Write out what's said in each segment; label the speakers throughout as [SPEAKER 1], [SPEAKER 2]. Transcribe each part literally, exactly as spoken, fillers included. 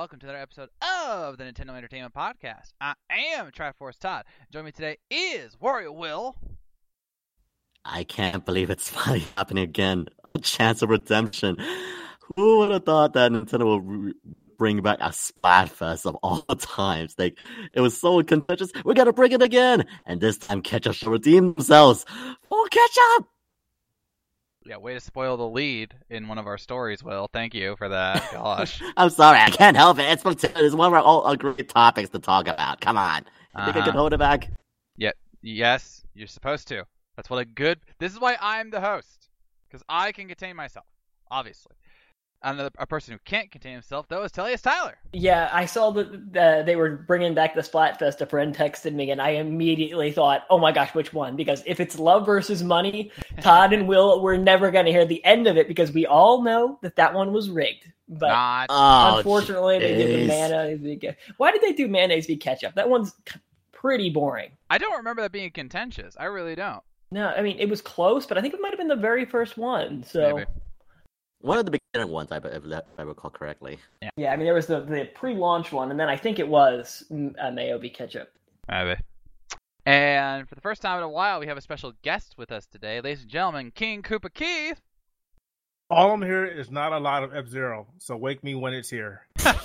[SPEAKER 1] welcome to another episode of the Nintendo Entertainment Podcast. I am Triforce Todd. Joining me today is Wario Will.
[SPEAKER 2] I can't believe it's finally happening again. A chance of redemption. Who would have thought that Nintendo will re- bring back a Splatfest of all times? Like, it was so contentious. We're gonna bring it again, and this time Ketchup shall redeem themselves. Oh, Ketchup!
[SPEAKER 1] Yeah, way to spoil the lead in one of our stories, Will. Thank you for that. Gosh.
[SPEAKER 2] I'm sorry, I can't help it. It's, it's one of our all agreed topics to talk about. Come on. You
[SPEAKER 1] uh-huh.
[SPEAKER 2] think I can hold it back?
[SPEAKER 1] Yeah, yes, you're supposed to. That's what a good... This is why I'm the host. Because I can contain myself, obviously. Another a person who can't contain himself, though, is Tellius Tyler.
[SPEAKER 3] Yeah, I saw that uh, they were bringing back the Splatfest. A friend texted me, and I immediately thought, oh my gosh, which one? Because if it's love versus money, Todd and Will, we're never going to hear the end of it, because we all know that that one was rigged. But
[SPEAKER 1] Not.
[SPEAKER 2] Oh,
[SPEAKER 3] unfortunately,
[SPEAKER 2] geez.
[SPEAKER 3] they did the mayonnaise. Why did they do mayonnaise v ketchup? That one's pretty boring.
[SPEAKER 1] I don't remember that being contentious. I really don't.
[SPEAKER 3] No, I mean, it was close, but I think it might have been the very first one. So.
[SPEAKER 1] Maybe.
[SPEAKER 2] One of the beginning ones, I, if I recall correctly.
[SPEAKER 1] Yeah.
[SPEAKER 3] yeah, I mean, there was the, the pre-launch one, and then I think it was uh, Mayo v Ketchup.
[SPEAKER 1] Maybe. And for the first time in a while, we have a special guest with us today. Ladies and gentlemen, King Koopa Keith.
[SPEAKER 4] All I'm here is not a lot of F-Zero, so wake me when it's here.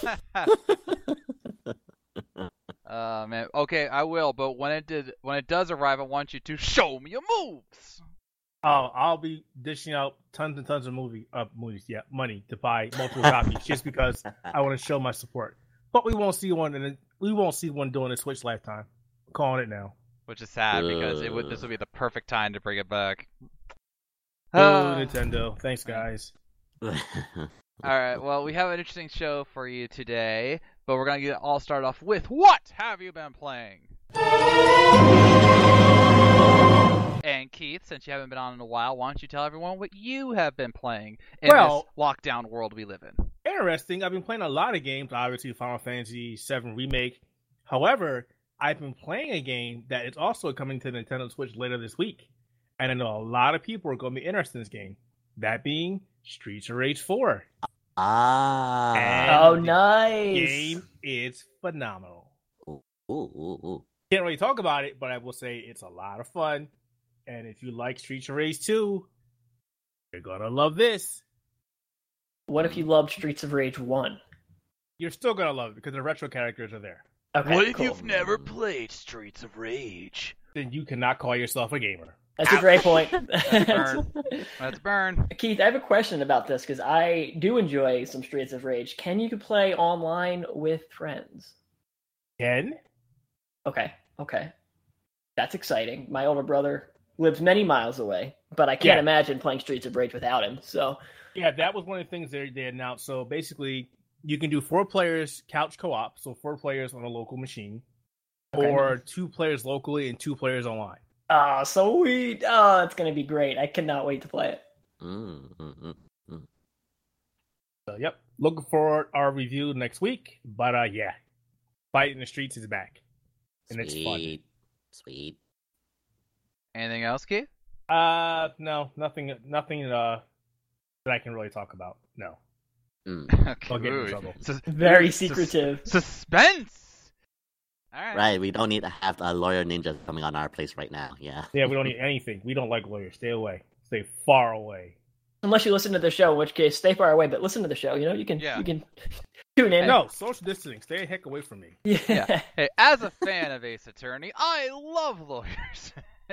[SPEAKER 1] uh, man. Okay, I will, but when it did, when it does arrive, I want you to show me your moves.
[SPEAKER 4] Oh, I'll be dishing out tons and tons of movie, uh, movies, yeah, money to buy multiple copies just because I want to show my support. But we won't see one, and we won't see one during the Switch lifetime. I'm calling it now.
[SPEAKER 1] Which is sad because it would. This would be the perfect time to bring it back.
[SPEAKER 4] Oh, uh, Nintendo! Thanks, guys.
[SPEAKER 1] All right. Well, we have an interesting show for you today, but we're gonna get all started off with what have you been playing? And Keith, since you haven't been on in a while, why don't you tell everyone what you have been playing in
[SPEAKER 4] well,
[SPEAKER 1] this lockdown world we live in?
[SPEAKER 4] Interesting. I've been playing a lot of games, obviously Final Fantasy seven Remake. However, I've been playing a game that is also coming to Nintendo Switch later this week. And I know a lot of people are going to be interested in this game. That being Streets of Rage four.
[SPEAKER 2] Ah.
[SPEAKER 4] And
[SPEAKER 3] oh,
[SPEAKER 4] the
[SPEAKER 3] nice.
[SPEAKER 4] game is phenomenal.
[SPEAKER 2] Ooh, ooh, ooh.
[SPEAKER 4] Can't really talk about it, but I will say it's a lot of fun. And if you like Streets of Rage two, you're going to love this.
[SPEAKER 3] What if you loved Streets of Rage one?
[SPEAKER 4] You're still going to love it because the retro characters are there.
[SPEAKER 3] Okay,
[SPEAKER 1] what if
[SPEAKER 3] cool.
[SPEAKER 1] you've never played Streets of Rage?
[SPEAKER 4] Then you cannot call yourself a gamer.
[SPEAKER 3] That's a great point.
[SPEAKER 1] That's burn. That's burn.
[SPEAKER 3] Keith, I have a question about this because I do enjoy some Streets of Rage. Can you play online with friends?
[SPEAKER 4] Ken?
[SPEAKER 3] Okay, okay. That's exciting. My older brother lives many miles away, but I can't
[SPEAKER 4] Yeah.
[SPEAKER 3] imagine playing Streets of Rage without him. So,
[SPEAKER 4] Yeah, that was one of the things they, they announced. So basically, you can do four players couch co-op, so four players on a local machine,
[SPEAKER 3] Okay.
[SPEAKER 4] or two players locally and two players online.
[SPEAKER 3] oh, sweet. Oh, it's going to be great. I cannot wait to play it.
[SPEAKER 2] Mm, mm, mm, mm.
[SPEAKER 4] So, yep, looking forward our review next week. But uh, yeah, Fight in the Streets is back, and it's fun.
[SPEAKER 2] Sweet. Sweet.
[SPEAKER 1] Anything else, Keith?
[SPEAKER 4] Uh, no, nothing, nothing uh that I can really talk about. No,
[SPEAKER 2] Mm.
[SPEAKER 1] Okay.
[SPEAKER 4] I'll get in
[SPEAKER 1] Ooh.
[SPEAKER 4] trouble.
[SPEAKER 1] Sus-
[SPEAKER 3] Very
[SPEAKER 1] sus-
[SPEAKER 3] secretive.
[SPEAKER 1] suspense. All right.
[SPEAKER 2] Right, we don't need to have a lawyer ninja coming on our place right now. Yeah.
[SPEAKER 4] Yeah, we don't need anything. We don't like lawyers. Stay away. Stay far away.
[SPEAKER 3] Unless you listen to the show, in which case, stay far away, but listen to the show. You know, you can
[SPEAKER 1] Yeah.
[SPEAKER 3] you can tune in.
[SPEAKER 4] No, social distancing. Stay the heck away from me.
[SPEAKER 3] Yeah.
[SPEAKER 1] Yeah. Hey, as a fan of Ace Attorney, I love lawyers.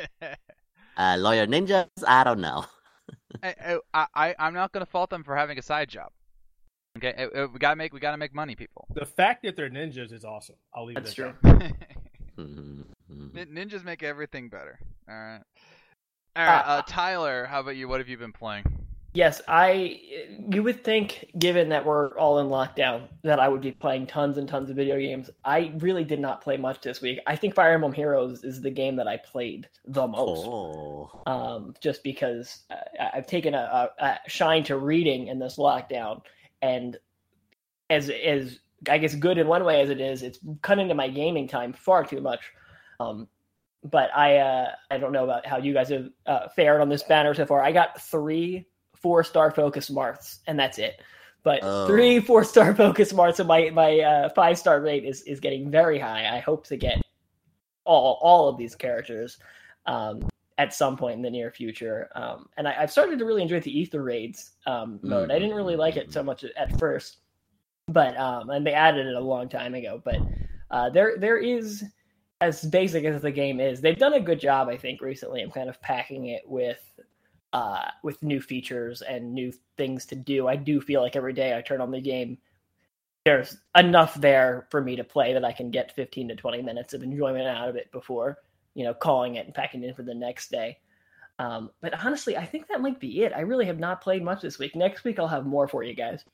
[SPEAKER 2] Uh, lawyer ninjas, I don't know.
[SPEAKER 1] I, I, I, I'm not gonna fault them for having a side job. Okay, Uh, uh, we gotta make, we gotta make money, people.
[SPEAKER 4] The fact that they're ninjas is awesome. I'll leave
[SPEAKER 3] That's
[SPEAKER 4] it
[SPEAKER 3] true.
[SPEAKER 4] at that.
[SPEAKER 2] Mhm, mhm.
[SPEAKER 1] Nin- Ninjas make everything better. All right. All right, uh, Tyler, how about you? What have you been playing?
[SPEAKER 3] Yes, I. You would think, given that we're all in lockdown, that I would be playing tons and tons of video games. I really did not play much this week. I think Fire Emblem Heroes is the game that I played the most.
[SPEAKER 2] Oh.
[SPEAKER 3] Um, just because uh, I've taken a, a, a shine to reading in this lockdown, and as as I guess good in one way as it is, it's cut into my gaming time far too much. Um, but I uh, I don't know about how you guys have uh, fared on this banner so far. I got three four-star focus marks, and that's it. But
[SPEAKER 2] Oh.
[SPEAKER 3] three, four star Pokesmart, so my my uh, five star rate is is getting very high. I hope to get all all of these characters um, at some point in the near future. Um, and I, I've started to really enjoy the Ether Raids um, mode. I didn't really like it so much at first, but um, and they added it a long time ago. But uh, there there is, as basic as the game is, they've done a good job, I think, recently of kind of packing it with uh, with new features and new things to do. I do feel like every day I turn on the game, there's enough there for me to play that I can get fifteen to twenty minutes of enjoyment out of it before, you know, calling it and packing it in for the next day. Um, but honestly, I think that might be it. I really have not played much this week. Next week, I'll have more for you guys.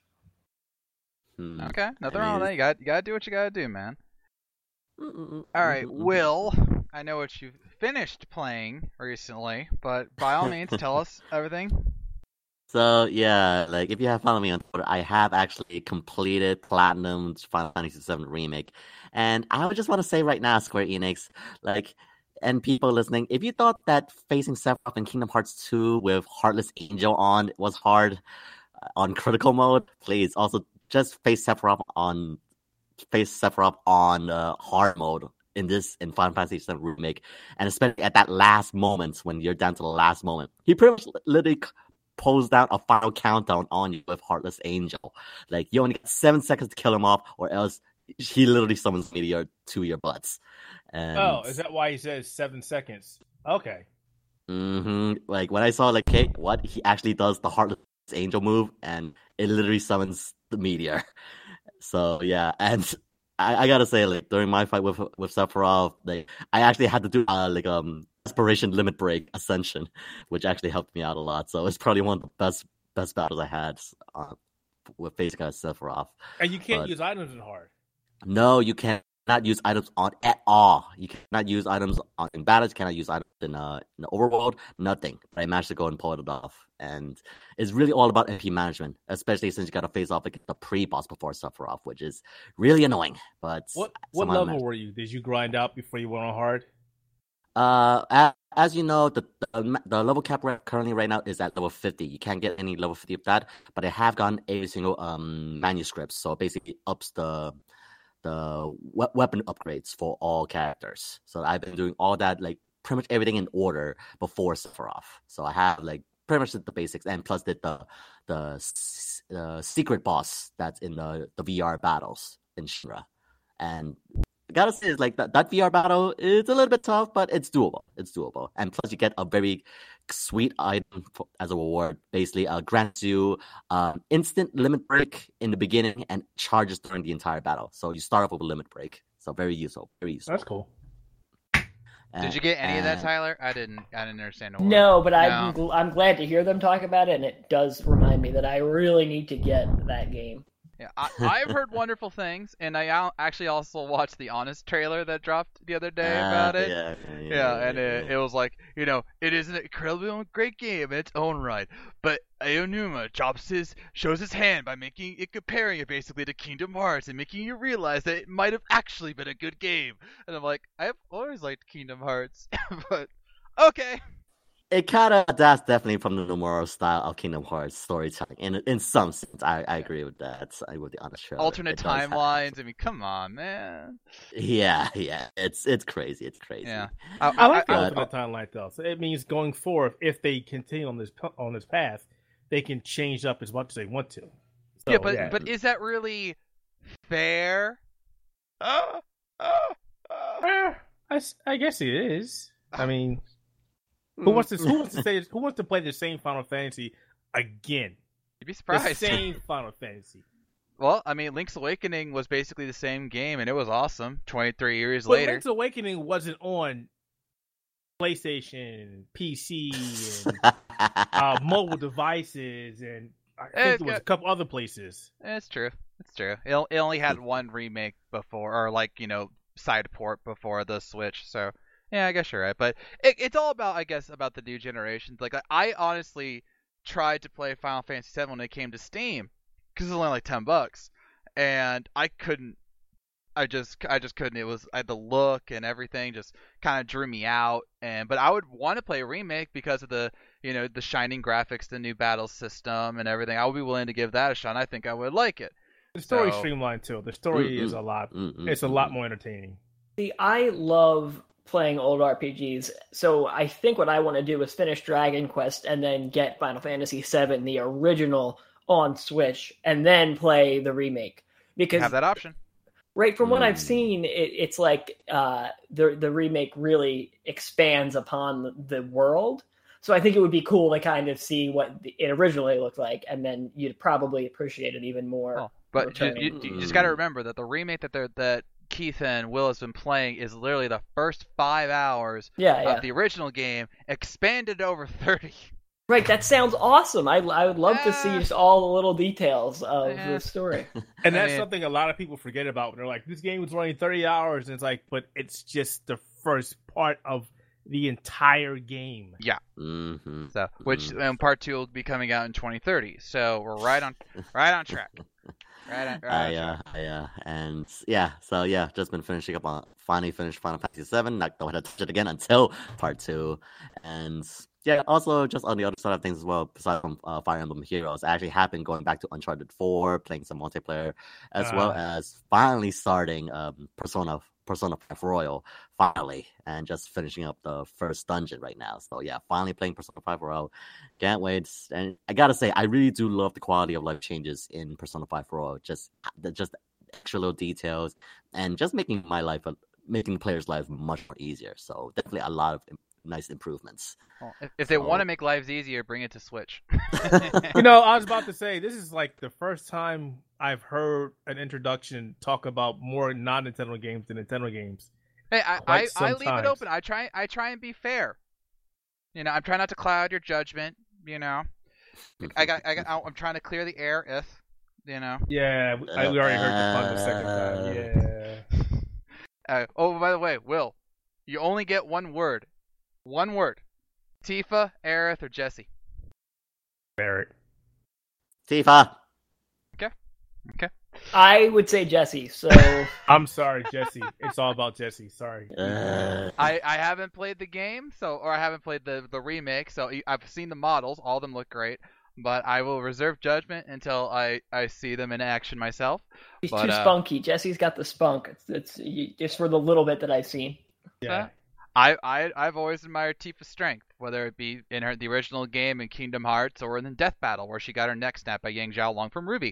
[SPEAKER 2] Hmm.
[SPEAKER 1] Okay, nothing
[SPEAKER 2] I
[SPEAKER 1] wrong with
[SPEAKER 2] mean-
[SPEAKER 1] that. You got you got to do what you got to do, man.
[SPEAKER 2] Mm-mm-mm.
[SPEAKER 1] All right,
[SPEAKER 2] Mm-mm-mm.
[SPEAKER 1] Will, I know what you've finished playing recently, but by all means, tell us everything.
[SPEAKER 2] So yeah, like if you have followed me on Twitter, I have actually completed Platinum Final Fantasy seven Remake, and I would just want to say right now, Square Enix, like, and people listening, if you thought that facing Sephiroth in Kingdom Hearts two with Heartless Angel on was hard uh, on critical mode, please also just face Sephiroth on face Sephiroth on uh, hard mode in this in Final Fantasy seven Remake, and especially at that last moment when you're down to the last moment, he pretty much literally pulls down a final countdown on you with Heartless Angel. Like, you only got seven seconds to kill him off, or else he literally summons Meteor to your butts. And,
[SPEAKER 4] Oh, is that why he says seven seconds? Okay.
[SPEAKER 2] hmm Like, when I saw, like, okay, what? He actually does the Heartless Angel move, and it literally summons the Meteor. So, yeah, and I, I gotta say, like, during my fight with with Sephiroth, like, I actually had to do, uh, like, um, Desperation Limit Break Ascension, which actually helped me out a lot. So it's probably one of the best best battles I had uh, with facing uh, Sephiroth.
[SPEAKER 4] And you can't
[SPEAKER 2] But-
[SPEAKER 4] use items in hard.
[SPEAKER 2] No, you cannot use items on at all. You cannot use items on, in battles. You cannot use items in uh in the overworld. Nothing. But I managed to go and pull it off, and it's really all about M P management, especially since you got to face off against the pre-boss before Sephiroth, which is really annoying. But
[SPEAKER 4] What what
[SPEAKER 2] somehow I
[SPEAKER 4] level
[SPEAKER 2] managed.
[SPEAKER 4] were you? Did you grind out before you went on hard?
[SPEAKER 2] Uh, as, as you know, the, the the level cap right, currently right now is at level fifty. You can't get any level fifty of that, but I have gotten every single um manuscripts, so it basically ups the the we- weapon upgrades for all characters. So I've been doing all that, like pretty much everything in order before Sephiroth. So I have like pretty much did the basics, and plus did the the s- uh, secret boss that's in the the V R battles in Shinra, and I gotta say, is like that, that V R battle is a little bit tough, but it's doable. It's doable. And plus, you get a very sweet item for, as a reward. Basically, uh, grants you um, instant limit break in the beginning and charges during the entire battle. So you start off with a limit break. So very useful. Very useful.
[SPEAKER 4] That's cool.
[SPEAKER 1] Did you get any of that,
[SPEAKER 2] And-
[SPEAKER 1] Tyler? I didn't. I didn't understand a word.
[SPEAKER 3] No, but I'm
[SPEAKER 1] No.
[SPEAKER 3] gl- I'm glad to hear them talk about it, and it does remind me that I really need to get that game.
[SPEAKER 1] Yeah, I, I've heard wonderful things, and I al- actually also watched the Honest trailer that dropped the other day
[SPEAKER 2] Ah,
[SPEAKER 1] about it.
[SPEAKER 2] Yeah,
[SPEAKER 1] Yeah, and it, it was like, you know, it is an incredibly great game in its own right, but Aonuma drops his, shows his hand by making it, comparing it basically to Kingdom Hearts and making you realize that it might have actually been a good game. And I'm like, I've always liked Kingdom Hearts, but okay.
[SPEAKER 2] It kind of adapts definitely from the Nomura style of Kingdom Hearts storytelling. In in some sense, I, I agree with that. I with the honest trailer.
[SPEAKER 1] Alternate
[SPEAKER 2] It does have-
[SPEAKER 1] timelines. I mean, come on, man.
[SPEAKER 2] Yeah, yeah. It's it's crazy. It's crazy.
[SPEAKER 1] Yeah. I,
[SPEAKER 4] I like the
[SPEAKER 2] I-
[SPEAKER 4] alternate timeline though. So it means going forward, if they continue on this p- on this path, they can change up as much as they want to. So,
[SPEAKER 1] yeah, but but is that really fair? Uh, uh, uh.
[SPEAKER 4] Eh, I, s- I guess it is. I mean, who wants to who wants to say who wants to play the same Final Fantasy again?
[SPEAKER 1] You'd be
[SPEAKER 4] The
[SPEAKER 1] surprised.
[SPEAKER 4] same Final Fantasy.
[SPEAKER 1] Well, I mean, Link's Awakening was basically the same game, and it was awesome. twenty-three years
[SPEAKER 4] But
[SPEAKER 1] later.
[SPEAKER 4] Link's Awakening wasn't on PlayStation, P C, and uh, mobile devices, and I
[SPEAKER 1] Eh,
[SPEAKER 4] think
[SPEAKER 1] it's
[SPEAKER 4] there was
[SPEAKER 1] got-
[SPEAKER 4] a couple other places.
[SPEAKER 1] It's true. It's true. It, o- it only had one remake before, or like you know, side port before the Switch. So yeah, I guess you're right. But it, it's all about, I guess, about the new generations. Like I, I honestly tried to play Final Fantasy seven when it came to Steam because it was only like ten bucks, and I couldn't. I just, I just couldn't. It was I, the look and everything just kind of drew me out. And but I would want to play a remake because of the you know, the shining graphics, the new battle system, and everything. I would be willing to give that a shot. I think I would like it.
[SPEAKER 4] The story's
[SPEAKER 1] So-
[SPEAKER 4] streamlined too. The story
[SPEAKER 2] Mm-mm.
[SPEAKER 4] is a lot.
[SPEAKER 2] Mm-mm.
[SPEAKER 4] It's a lot more entertaining.
[SPEAKER 3] See, I love playing old R P Gs, so I think what I want to do is finish Dragon Quest and then get Final Fantasy seven, the original, on Switch, and then play the remake. Because
[SPEAKER 1] Have that option.
[SPEAKER 3] right from what I've
[SPEAKER 2] Mm.
[SPEAKER 3] seen, it, it's like uh, the the remake really expands upon the, the world. So I think it would be cool to kind of see what the, it originally looked like, and then you'd probably appreciate it even more.
[SPEAKER 1] Oh, but you,
[SPEAKER 3] returning.
[SPEAKER 1] you, you just got to remember that the remake that they're, that Keith and Will has been playing is literally the first five hours
[SPEAKER 3] Yeah, yeah.
[SPEAKER 1] of the original game, expanded over thirty.
[SPEAKER 3] Right, that sounds awesome. I, I would love to see
[SPEAKER 1] Yeah.
[SPEAKER 3] just all the little details of
[SPEAKER 1] Yeah.
[SPEAKER 3] the story.
[SPEAKER 4] And
[SPEAKER 1] I
[SPEAKER 4] that's
[SPEAKER 1] mean-
[SPEAKER 4] something a lot of people forget about when they're like, this game was running thirty hours. And it's like, but it's just the first part of the entire game.
[SPEAKER 2] Mm-hmm.
[SPEAKER 1] So, which
[SPEAKER 2] Mm.
[SPEAKER 1] um, part two will be coming out in twenty thirty. So we're right on, right on track. Right on, right on
[SPEAKER 2] I,
[SPEAKER 1] track.
[SPEAKER 2] uh, I, uh, and yeah, so yeah, just been finishing up on, finally finished Final Fantasy seven, not going to touch it again until part two, and yeah, also just on the other side of things as well, besides from uh, Fire Emblem Heroes, I actually have been going back to Uncharted four, playing some multiplayer, as well
[SPEAKER 4] Ah.
[SPEAKER 2] as finally starting um, Persona Persona five Royal, finally, and just finishing up the first dungeon right now. So yeah, finally playing Persona five Royal. Can't wait. And I gotta say, I really do love the quality of life changes in Persona five Royal. Just the just extra little details and just making my life, a, making the players' lives much more easier. So definitely a lot of im- nice improvements.
[SPEAKER 1] Well, if, if they
[SPEAKER 2] so-
[SPEAKER 1] want to make lives easier, bring it to Switch.
[SPEAKER 4] You know, I was about to say, this is like the first time I've heard an introduction talk about more non-Nintendo games than Nintendo games.
[SPEAKER 1] Hey, I, I,
[SPEAKER 4] Quite
[SPEAKER 1] I leave it
[SPEAKER 4] sometimes.
[SPEAKER 1] open. I try I try and be fair. You know, I'm trying not to cloud your judgment. You know, I got I got I'm trying to clear the air. If you know.
[SPEAKER 4] Yeah, we, I, we already heard the fun the second time. Yeah.
[SPEAKER 1] Uh, oh, by the way, Will, you only get one word. One word. Tifa, Aerith, or Jesse.
[SPEAKER 4] Barrett.
[SPEAKER 2] Tifa.
[SPEAKER 3] I would say Jesse. So
[SPEAKER 4] I'm sorry, Jesse. It's all about Jesse. Sorry.
[SPEAKER 2] Uh,
[SPEAKER 1] I, I haven't played the game, so or I haven't played the the remake, so I've seen the models. All of them look great, but I will reserve judgment until I, I see them in action myself.
[SPEAKER 3] he's
[SPEAKER 1] But,
[SPEAKER 3] too
[SPEAKER 1] uh,
[SPEAKER 3] spunky. Jesse's got the spunk. It's, it's you- just for the little bit that I've seen.
[SPEAKER 4] Yeah.
[SPEAKER 1] I, I I've always admired Tifa's strength, whether it be in her the original game in Kingdom Hearts or in the Death Battle where she got her neck snapped by Yang Xiaolong from Ruby.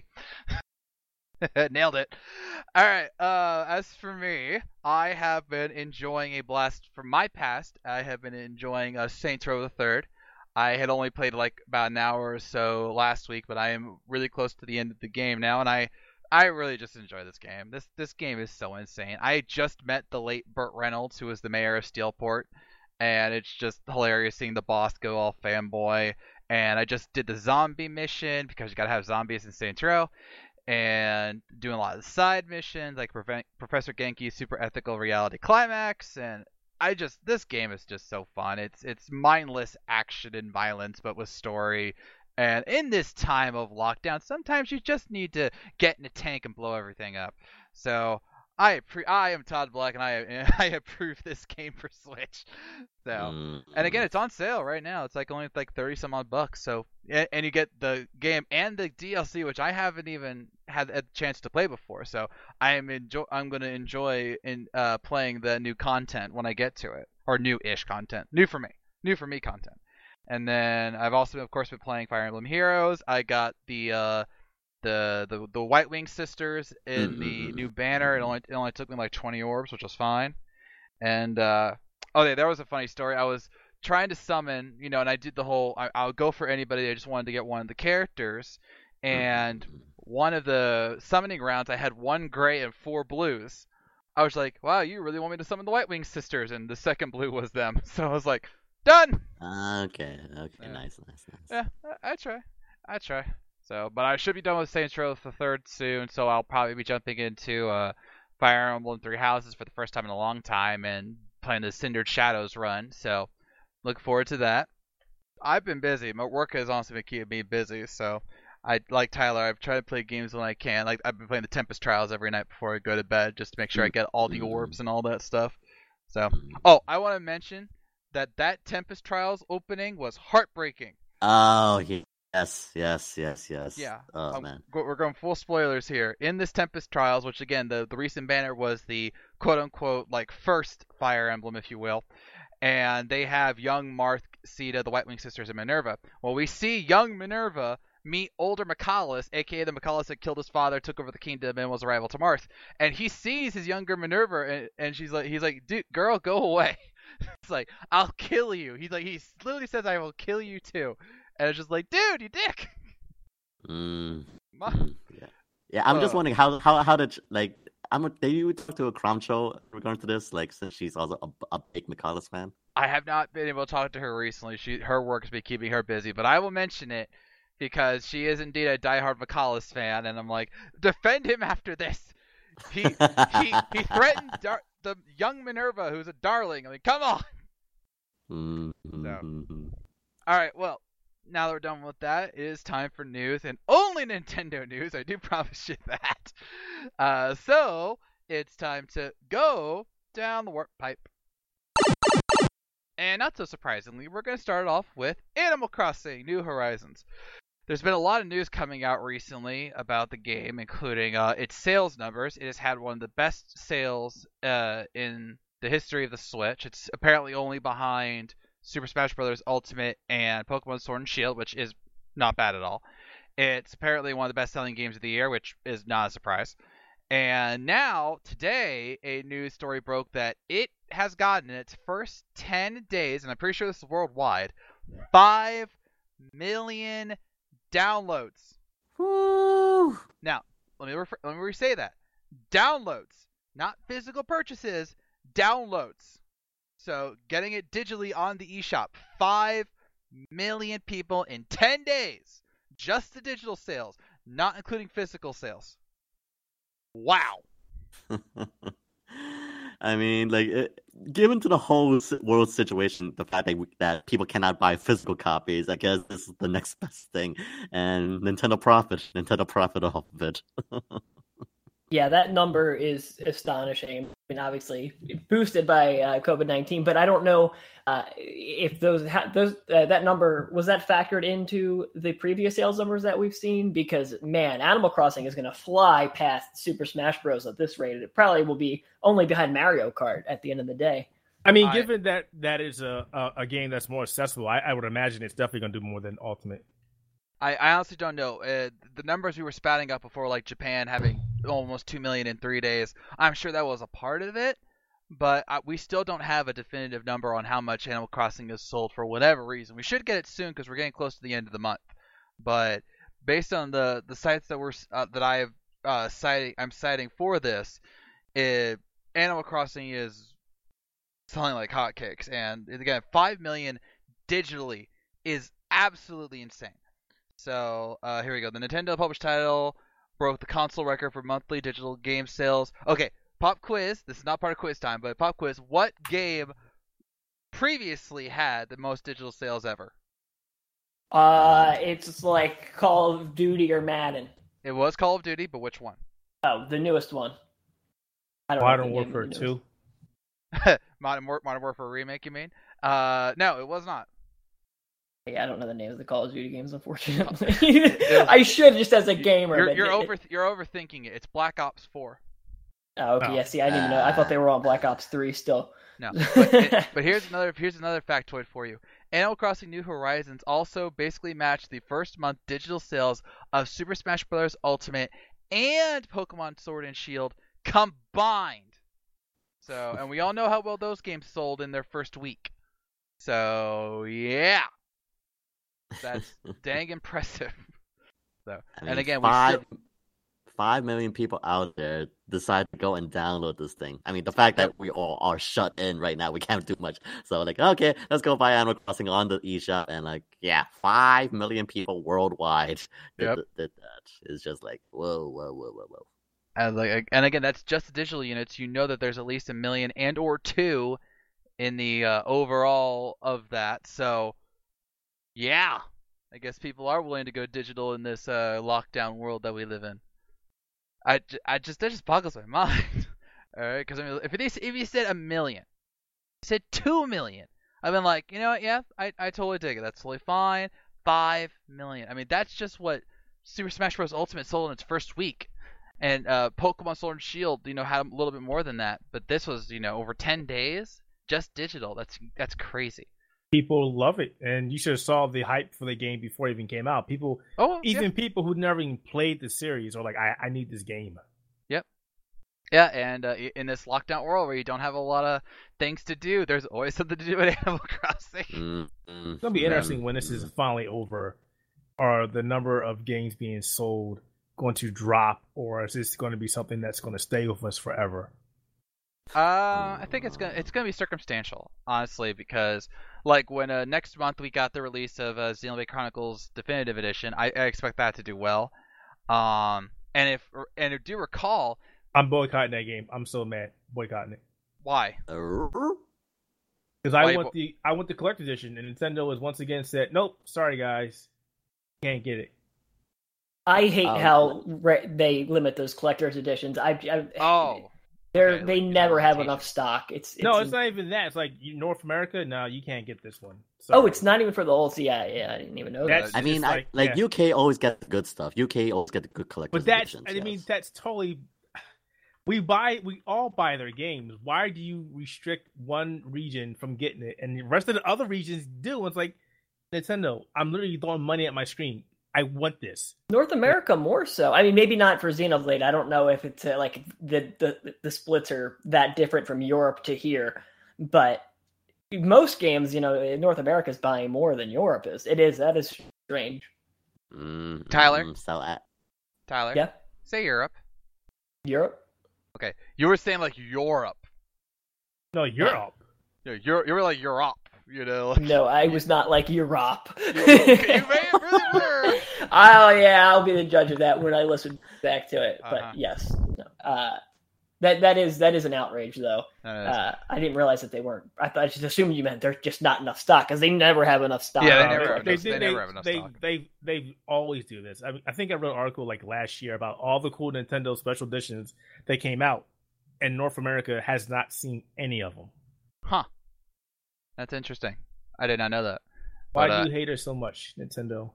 [SPEAKER 1] Nailed it. All right. Uh, as for me, I have been enjoying a blast from my past. I have been enjoying uh, Saints Row the Third. I had only played like about an hour or so last week, but I am really close to the end of the game now, and I I really just enjoy this game. This this game is so insane. I just met the late Burt Reynolds, who was the mayor of Steelport, and it's just hilarious seeing the boss go all fanboy. And I just did the zombie mission because you gotta have zombies in Saints Row, and doing a lot of the side missions like Prevent- Professor Genki's Super Ethical Reality Climax, and I just this game is just so fun. It's it's mindless action and violence, but with story. And in this time of lockdown, sometimes you just need to get in a tank and blow everything up. So I appre- I am Todd Black, and I I approve this game for Switch. So.
[SPEAKER 2] mm,
[SPEAKER 1] And again, it's on sale right now. It's like only like thirty some odd bucks. So and and you get the game and the D L C, which I haven't even had a chance to play before. So I am enjoy. I'm gonna enjoy in uh, playing the new content when I get to it, or new-ish content, new for me, new for me content. And then I've also, of course, been playing Fire Emblem Heroes. I got the uh, the the the White Wing sisters in the
[SPEAKER 2] Mhm.
[SPEAKER 1] new banner. It only it only took me like twenty orbs, which was fine. And uh, oh yeah, there was a funny story. I was trying to summon, you know, and I did the whole. I, I'll go for anybody. I just wanted to get one of the characters, and one of the summoning rounds, I had one gray and four blues. I was like, wow, you really want me to summon the White Wing sisters? And the second blue was them. So I was like, done.
[SPEAKER 2] Okay, okay,
[SPEAKER 1] Yeah.
[SPEAKER 2] nice, nice, nice.
[SPEAKER 1] Yeah, I, I try. I try. So, but I should be done with Saints Row the Third soon. So I'll probably be jumping into uh, Fire Emblem Three Houses for the first time in a long time and playing the Cindered Shadows run. So look forward to that. I've been busy. My work has honestly been keeping me busy. So I like Tyler. I've tried to play games when I can. Like I've been playing the Tempest Trials every night before I go to bed, just to make sure I get all the
[SPEAKER 2] Mm.
[SPEAKER 1] orbs and all that stuff. So,
[SPEAKER 2] Mm.
[SPEAKER 1] oh, I want to mention that that Tempest Trials opening was heartbreaking.
[SPEAKER 2] Oh, yes, yes, yes, yes.
[SPEAKER 1] Yeah.
[SPEAKER 2] Oh,
[SPEAKER 1] um,
[SPEAKER 2] man.
[SPEAKER 1] We're going full spoilers here. In this Tempest Trials, which again, the, the recent banner was the quote-unquote, like, first Fire Emblem, if you will. And they have young Marth, Sita, the White Wing Sisters, and Minerva. Well, we see young Minerva meet older Michalis, aka the Michalis that killed his father, took over the kingdom, and was a rival to Marth. And he sees his younger Minerva, and, and she's like, he's like, dude, girl, go away. It's like, I'll kill you. He's like, he literally says, I will kill you too. And it's just like, dude, you dick.
[SPEAKER 2] Mm,
[SPEAKER 1] Ma-
[SPEAKER 2] mm, yeah, yeah. I'm just
[SPEAKER 1] Uh.
[SPEAKER 2] wondering how how how did like I'm a, did you talk to a Cramcho regarding to this? Like, since she's also a, a big Michalis fan.
[SPEAKER 1] I have not been able to talk to her recently. She her work has been keeping her busy, but I will mention it because she is indeed a diehard Michalis fan, and I'm like, defend him after this. He he he threatened dar- the young Minerva, who's a darling. I mean, come on.
[SPEAKER 2] Mm-hmm.
[SPEAKER 1] So. All right, well, now that we're done with that, it is time for news, and only Nintendo news. I do promise you that. Uh, so it's time to go down the warp pipe. And not so surprisingly, we're going to start off with Animal Crossing: New Horizons. There's been a lot of news coming out recently about the game, including uh, its sales numbers. It has had one of the best sales uh, in the history of the Switch. It's apparently only behind Super Smash Bros. Ultimate and Pokemon Sword and Shield, which is not bad at all. It's apparently one of the best-selling games of the year, which is not a surprise. And now, today, a news story broke that it has gotten in its first ten days, and I'm pretty sure this is worldwide, five million downloads.
[SPEAKER 2] Woo!
[SPEAKER 1] Now, let me refer- let me re-say that. Downloads, not physical purchases, downloads. So, getting it digitally on the eShop. five million people in ten days. Just the digital sales, not including physical sales. Wow.
[SPEAKER 2] I mean, like, it, given to the whole world situation, the fact that we, that people cannot buy physical copies, I guess this is the next best thing. And Nintendo profit, Nintendo profit off of it.
[SPEAKER 3] Yeah, that number is astonishing. I mean, obviously boosted by uh, COVID nineteen, but I don't know uh, if those ha- those uh, that number was that factored into the previous sales numbers that we've seen. Because man, Animal Crossing is going to fly past Super Smash Bros. At this rate. It probably will be only behind Mario Kart at the end of the day.
[SPEAKER 4] I mean,
[SPEAKER 1] I-
[SPEAKER 4] given that that is a a, a game that's more accessible, I, I would imagine it's definitely going to do more than Ultimate.
[SPEAKER 1] I, I honestly don't know. Uh, the numbers we were spouting up before, like Japan having almost two million in three days, I'm sure that was a part of it, but I, we still don't have a definitive number on how much Animal Crossing is sold for whatever reason. We should get it soon because we're getting close to the end of the month. But based on the, the sites that we're uh, that I have uh, citing, I'm citing for this, it, Animal Crossing is selling like hotcakes, and again, five million digitally is absolutely insane. So, uh, here we go. The Nintendo published title broke the console record for monthly digital game sales. Okay, pop quiz. This is not part of quiz time, but pop quiz. What game previously had the most digital sales ever?
[SPEAKER 3] Uh, it's like Call of Duty or Madden.
[SPEAKER 1] It was Call of Duty, but which one?
[SPEAKER 3] Oh, the newest one. I don't
[SPEAKER 4] Modern
[SPEAKER 3] know the name of
[SPEAKER 4] Warfare
[SPEAKER 3] the newest.
[SPEAKER 4] two.
[SPEAKER 1] Modern, War- Modern Warfare remake, you mean? Uh, no, it was not.
[SPEAKER 3] Yeah, I don't know the names of the Call of Duty games, unfortunately. I should just as a gamer.
[SPEAKER 1] You're,
[SPEAKER 3] but
[SPEAKER 1] you're
[SPEAKER 3] it-
[SPEAKER 1] over you're overthinking it. It's Black Ops four.
[SPEAKER 3] Oh, okay.
[SPEAKER 4] Oh.
[SPEAKER 3] Yeah, see, I didn't even know. I thought they were on Black Ops three still.
[SPEAKER 1] No, but, it, but here's another here's another factoid for you. Animal Crossing: New Horizons also basically matched the first month digital sales of Super Smash Bros. Ultimate and Pokemon Sword and Shield combined. So, and we all know how well those games sold in their first week. So, yeah, that's dang impressive. So,
[SPEAKER 2] I mean,
[SPEAKER 1] and again,
[SPEAKER 2] five,
[SPEAKER 1] we still,
[SPEAKER 2] five million people out there decide to go and download this thing. I mean, the fact that we all are shut in right now, we can't do much. So, like, okay, let's go buy Animal Crossing on the eShop. And, like, yeah, five million people worldwide did,
[SPEAKER 1] Yep.
[SPEAKER 2] did, did that. It's just like, whoa, whoa, whoa, whoa, whoa.
[SPEAKER 1] and like, and again, that's just the digital units. You know that there's at least a million and or two in the uh, overall of that. So, yeah, I guess people are willing to go digital in this uh, lockdown world that we live in. I, j- I just that just boggles my mind. All right, because I mean, if you if you said a million, you said two million, I've been like, you know what? Yeah, I, I totally dig it. That's totally fine. Five million. I mean, that's just what Super Smash Bros. Ultimate sold in its first week. And uh, Pokemon Sword and Shield, you know, had a little bit more than that. But this was, you know, over ten days, just digital. That's that's crazy.
[SPEAKER 4] People love it, and you should have saw the hype for the game before it even came out. People,
[SPEAKER 1] oh,
[SPEAKER 4] even
[SPEAKER 1] yeah.
[SPEAKER 4] people who never even played the series are like, I, I need this game.
[SPEAKER 1] Yep. Yeah, and uh, in this lockdown world where you don't have a lot of things to do, there's always something to do in Animal Crossing.
[SPEAKER 2] Mm-hmm.
[SPEAKER 4] It's gonna be interesting when this is finally over. Are the number of games being sold going to drop, or is this going to be something that's going to stay with us forever?
[SPEAKER 1] Uh, I think it's gonna it's gonna be circumstantial, honestly, because like when uh, next month we got the release of uh, Xenoblade Chronicles Definitive Edition, I, I expect that to do well. Um, and if and if do recall,
[SPEAKER 4] I'm boycotting that game. I'm so mad boycotting it.
[SPEAKER 1] Why?
[SPEAKER 4] Because I
[SPEAKER 1] Why-
[SPEAKER 4] want the I want the collector edition, and Nintendo has once again said, nope, sorry guys, can't get it.
[SPEAKER 3] I hate
[SPEAKER 2] Um,
[SPEAKER 3] how re- they limit those collector's editions. I, I
[SPEAKER 1] Oh,
[SPEAKER 3] they're
[SPEAKER 1] okay,
[SPEAKER 3] they
[SPEAKER 1] like,
[SPEAKER 3] never have
[SPEAKER 1] limitation.
[SPEAKER 3] enough stock. It's, it's
[SPEAKER 4] No, it's not even that. It's like you, North America. No, you can't get this one.
[SPEAKER 3] Oh,
[SPEAKER 4] Sorry.
[SPEAKER 3] it's not even for the old. Yeah, yeah, I didn't even know
[SPEAKER 4] That's-
[SPEAKER 3] that.
[SPEAKER 2] I mean,
[SPEAKER 4] It's
[SPEAKER 2] I,
[SPEAKER 4] like-
[SPEAKER 2] like
[SPEAKER 4] yeah.
[SPEAKER 2] U K always get the good stuff. U K always get the good collector's
[SPEAKER 4] But that's,
[SPEAKER 2] editions.
[SPEAKER 4] I mean,
[SPEAKER 2] yes.
[SPEAKER 4] that's totally. We buy, we all buy their games. Why do you restrict one region from getting it, and the rest of the other regions do? It's like Nintendo. I'm literally throwing money at my screen. I want this.
[SPEAKER 3] North America more so. I mean, maybe not for Xenoblade. I don't know if it's uh, like the, the the splits are that different from Europe to here, but most games, you know, North America is buying more than Europe is. It is that is strange.
[SPEAKER 2] Mhm.
[SPEAKER 1] Tyler?
[SPEAKER 2] So, uh,
[SPEAKER 1] Tyler.
[SPEAKER 3] Yeah,
[SPEAKER 1] Say Europe.
[SPEAKER 3] Europe.
[SPEAKER 1] Okay, you were saying like Europe.
[SPEAKER 4] No, Europe.
[SPEAKER 1] Yeah, you're you were like Europe. You know. Like,
[SPEAKER 3] No, I was not like Europe.
[SPEAKER 1] you, you may really were.
[SPEAKER 3] Oh yeah, I'll be the judge of that when I listen back to it. But
[SPEAKER 1] Uh-huh.
[SPEAKER 3] yes, no. uh, that that is that is an outrage though.
[SPEAKER 1] Uh,
[SPEAKER 3] Uh, I didn't realize that they weren't. I thought I just assumed you meant there's just not enough stock because they never have enough stock.
[SPEAKER 1] Yeah, they
[SPEAKER 4] Uh,
[SPEAKER 1] never have
[SPEAKER 4] they,
[SPEAKER 1] enough-
[SPEAKER 4] they,
[SPEAKER 1] they never have enough
[SPEAKER 4] they,
[SPEAKER 1] stock.
[SPEAKER 4] They, they, they always do this. I, mean, I think I wrote an article like last year about all the cool Nintendo special editions that came out, and North America has not seen any of them.
[SPEAKER 1] Huh. That's interesting. I did not know that.
[SPEAKER 4] Why
[SPEAKER 1] But, uh,
[SPEAKER 4] do you hate her so much, Nintendo?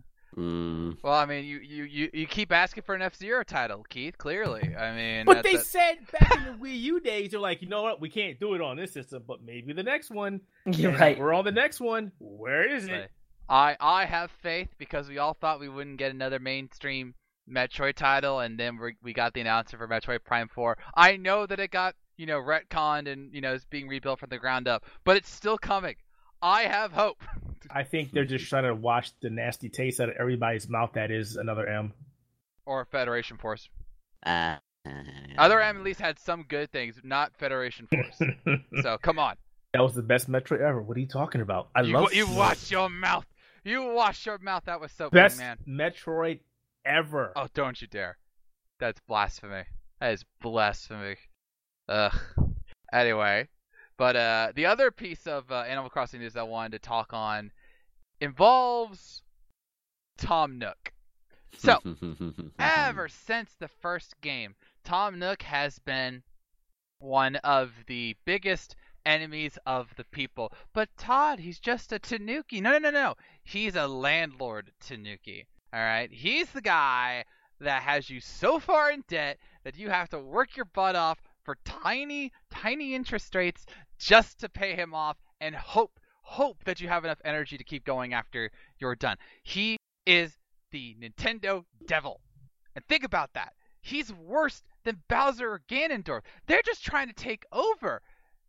[SPEAKER 2] mm,
[SPEAKER 1] Well, I mean, you, you, you, you keep asking for an F-Zero title, Keith, clearly. I mean...
[SPEAKER 4] But
[SPEAKER 1] that-
[SPEAKER 4] they
[SPEAKER 1] that-
[SPEAKER 4] said back in the Wii U days, they're like, you know what? We can't do it on this system, but maybe the next one.
[SPEAKER 3] You're
[SPEAKER 4] And
[SPEAKER 3] right.
[SPEAKER 4] We're on the next one. Where is it?
[SPEAKER 1] I, I have faith because we all thought we wouldn't get another mainstream Metroid title, and then we we got the announcement for Metroid Prime four. I know that it got, you know, retconned and, you know, is being rebuilt from the ground up, but it's still coming. I have hope.
[SPEAKER 4] I think they're just trying to wash the nasty taste out of everybody's mouth. That is another M.
[SPEAKER 1] Or Federation Force.
[SPEAKER 2] uh,
[SPEAKER 1] Other M at least had some good things, not Federation Force. So, come on.
[SPEAKER 4] That was the best Metroid ever. What are you talking about? I
[SPEAKER 1] You,
[SPEAKER 4] love
[SPEAKER 1] you watch your mouth. You wash your mouth. That was so
[SPEAKER 4] best
[SPEAKER 1] funny, man.
[SPEAKER 4] Metroid ever.
[SPEAKER 1] Oh, don't you dare. That's blasphemy. That is blasphemy. Ugh. Anyway, but uh, the other piece of uh, Animal Crossing news I wanted to talk on involves Tom Nook. So, ever since the first game, Tom Nook has been one of the biggest enemies of the people. But Todd, he's just a Tanuki. No, no, no, no. He's a landlord Tanuki. All right? He's the guy that has you so far in debt that you have to work your butt off for tiny, tiny interest rates just to pay him off and hope, hope that you have enough energy to keep going after you're done. He is the Nintendo devil. And think about that. He's worse than Bowser or Ganondorf. They're just trying to take over.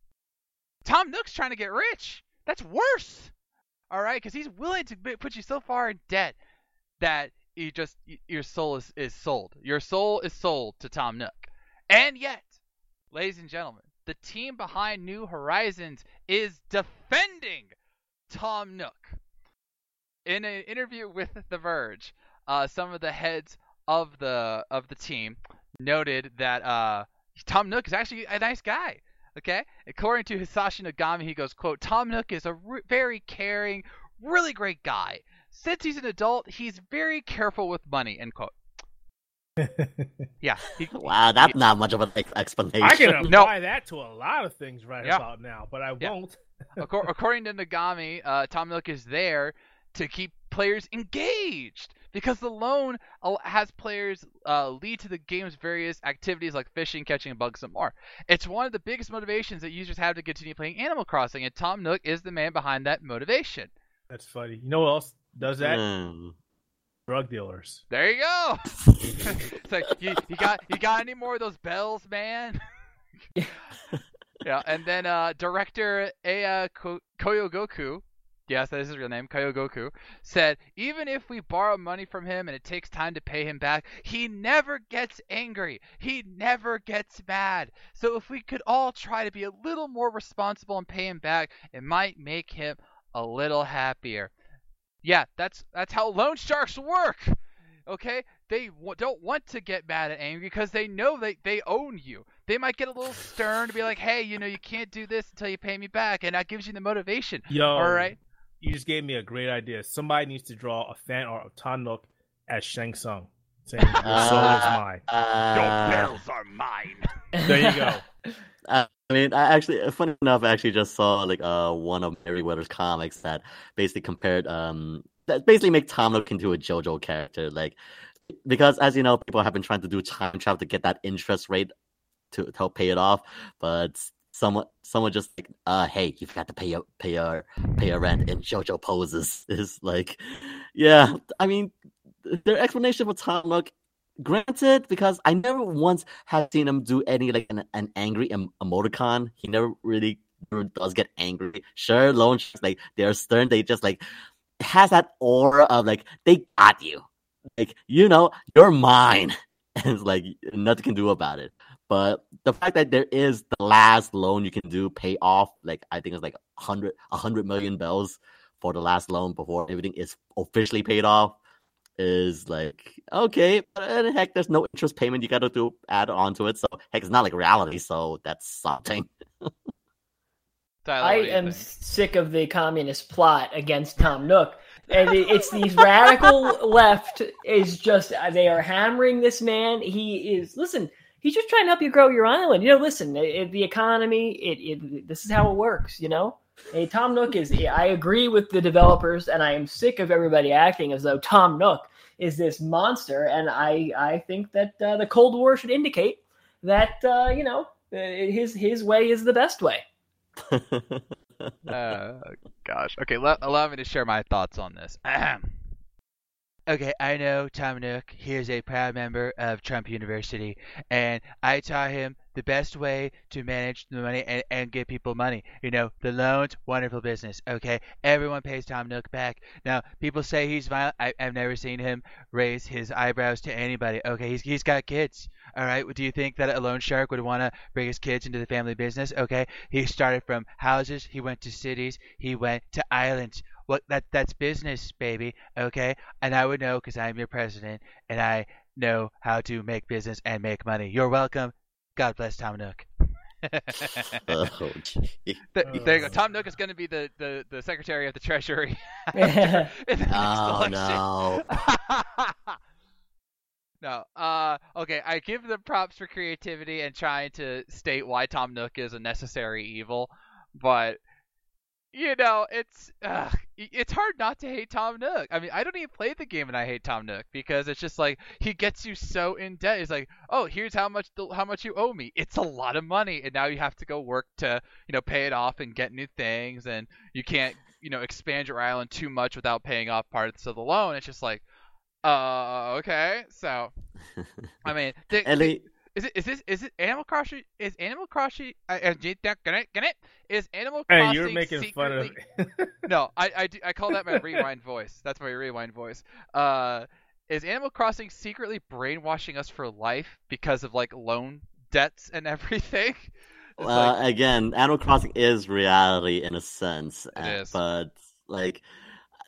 [SPEAKER 1] Tom Nook's trying to get rich. That's worse. All right, because he's willing to put you so far in debt that you just your soul is, is sold. Your soul is sold to Tom Nook. And yet, ladies and gentlemen, the team behind New Horizons is defending Tom Nook. In an interview with The Verge, uh, some of the heads of the of the team noted that uh, Tom Nook is actually a nice guy. Okay, according to Hisashi Nagami, he goes, "quote Tom Nook is a re- very caring, really great guy. Since he's an adult, he's very careful with money." End quote. Yeah. He,
[SPEAKER 2] Wow, that's
[SPEAKER 1] he,
[SPEAKER 2] not much of an ex- explanation.
[SPEAKER 4] I can apply
[SPEAKER 1] No.
[SPEAKER 4] that to a lot of things right
[SPEAKER 1] Yeah.
[SPEAKER 4] about now, but I
[SPEAKER 1] Yeah.
[SPEAKER 4] won't.
[SPEAKER 1] Accor- According to Nagami, uh, Tom Nook is there to keep players engaged because the loan al- has players uh, lead to the game's various activities like fishing, catching bugs, and more. It's one of the biggest motivations that users have to continue playing Animal Crossing, and Tom Nook is the man behind that motivation.
[SPEAKER 4] That's funny. You know what else does that?
[SPEAKER 2] Hmm.
[SPEAKER 4] Drug dealers.
[SPEAKER 1] There you go. It's like, you, you got you got any more of those bells, man? Yeah, and then uh, director Aya Ko- Koyogoku, yes, that is his real name, Koyogoku, said, even if we borrow money from him and it takes time to pay him back, he never gets angry. He never gets mad. So if we could all try to be a little more responsible and pay him back, it might make him a little happier. Yeah, that's that's how loan sharks work. Okay? They w- don't want to get mad and angry because they know they, they own you. They might get a little stern to be like, hey, you know, you can't do this until you pay me back, and that gives you the motivation.
[SPEAKER 4] Yo,
[SPEAKER 1] All right?
[SPEAKER 4] you just gave me a great idea. Somebody needs to draw a fan art of Tom Nook as Shang Tsung, saying, your soul is mine.
[SPEAKER 2] Uh,
[SPEAKER 1] are mine.
[SPEAKER 4] There you go.
[SPEAKER 2] I mean, I actually, funny enough, I actually just saw like uh one of Merryweather's comics that basically compared um that basically make Tom Nook into a JoJo character, like because as you know, people have been trying to do time travel to get that interest rate to, to help pay it off, but someone someone just like uh hey, you forgot to pay your pay your pay your rent in JoJo poses is like, yeah, I mean, their explanation for Tom Nook. Granted, because I never once have seen him do any like an, an angry em- emoticon. He never really never does get angry. Sure, loan sharks, like they're stern. They just like has that aura of like they got you, like you know you're mine, and it's like nothing can do about it. But the fact that there is the last loan you can do pay off, like I think it's like a hundred a hundred million bells for the last loan before everything is officially paid off. Is like, okay, but heck, there's no interest payment you gotta do add on to it. So heck, it's not like reality, so that's something.
[SPEAKER 1] Tyler,
[SPEAKER 3] I
[SPEAKER 1] what do you
[SPEAKER 3] am
[SPEAKER 1] think?
[SPEAKER 3] sick of the communist plot against Tom Nook. And it- it's these radical left is just, they are hammering this man. He is, listen, he's just trying to help you grow your island. You know, listen, it, the economy, it, it this is how it works, you know? Hey, Tom Nook is, I agree with the developers, and I am sick of everybody acting as though Tom Nook is this monster. And I, I think that uh, the Cold War should indicate that, uh, you know, uh, his, his way is the best way.
[SPEAKER 1] Uh, gosh. Okay, le- allow me to share my thoughts on this. Ahem. Okay, I know Tom Nook. He is a proud member of Trump University, and I taught him the best way to manage the money and, and give people money. You know, the loans, wonderful business. Okay, everyone pays Tom Nook back. Now, people say he's violent. I, I've never seen him raise his eyebrows to anybody. Okay, he's he's got kids. All right, do you think that a loan shark would want to bring his kids into the family business? Okay, he started from houses. He went to cities. He went to islands. What that that's business, baby. Okay, and I would know because I'm your president, and I know how to make business and make money. You're welcome. God bless Tom Nook.
[SPEAKER 2] Oh, gee.
[SPEAKER 1] Th- there you go. Tom Nook is going to be the, the, the Secretary of the Treasury in
[SPEAKER 3] Yeah.
[SPEAKER 1] the next
[SPEAKER 2] Oh
[SPEAKER 1] election.
[SPEAKER 2] no.
[SPEAKER 1] No. Uh. Okay. I give them props for creativity and trying to state why Tom Nook is a necessary evil, but you know, it's uh, it's hard not to hate Tom Nook. I mean, I don't even play the game and I hate Tom Nook because it's just like he gets you so in debt. It's like, oh, here's how much how much you owe me. It's a lot of money, and now you have to go work to you know pay it off and get new things, and you can't you know expand your island too much without paying off parts of the loan. It's just like, uh, okay. So, I mean, th-
[SPEAKER 2] At
[SPEAKER 1] th-
[SPEAKER 2] least,
[SPEAKER 1] is it is this is it Animal Crossing? Is Animal Crossing? Uh, uh, get it? Get it? Is Animal
[SPEAKER 4] Hey,
[SPEAKER 1] Crossing
[SPEAKER 4] you're making
[SPEAKER 1] secretly...
[SPEAKER 4] fun of
[SPEAKER 1] No, I I, do, I call that my rewind voice. That's my rewind voice. Uh, is Animal Crossing secretly brainwashing us for life because of like loan debts and everything? It's
[SPEAKER 2] well,
[SPEAKER 1] like,
[SPEAKER 2] again, Animal Crossing is reality in a sense,
[SPEAKER 1] It
[SPEAKER 2] uh,
[SPEAKER 1] is.
[SPEAKER 2] but like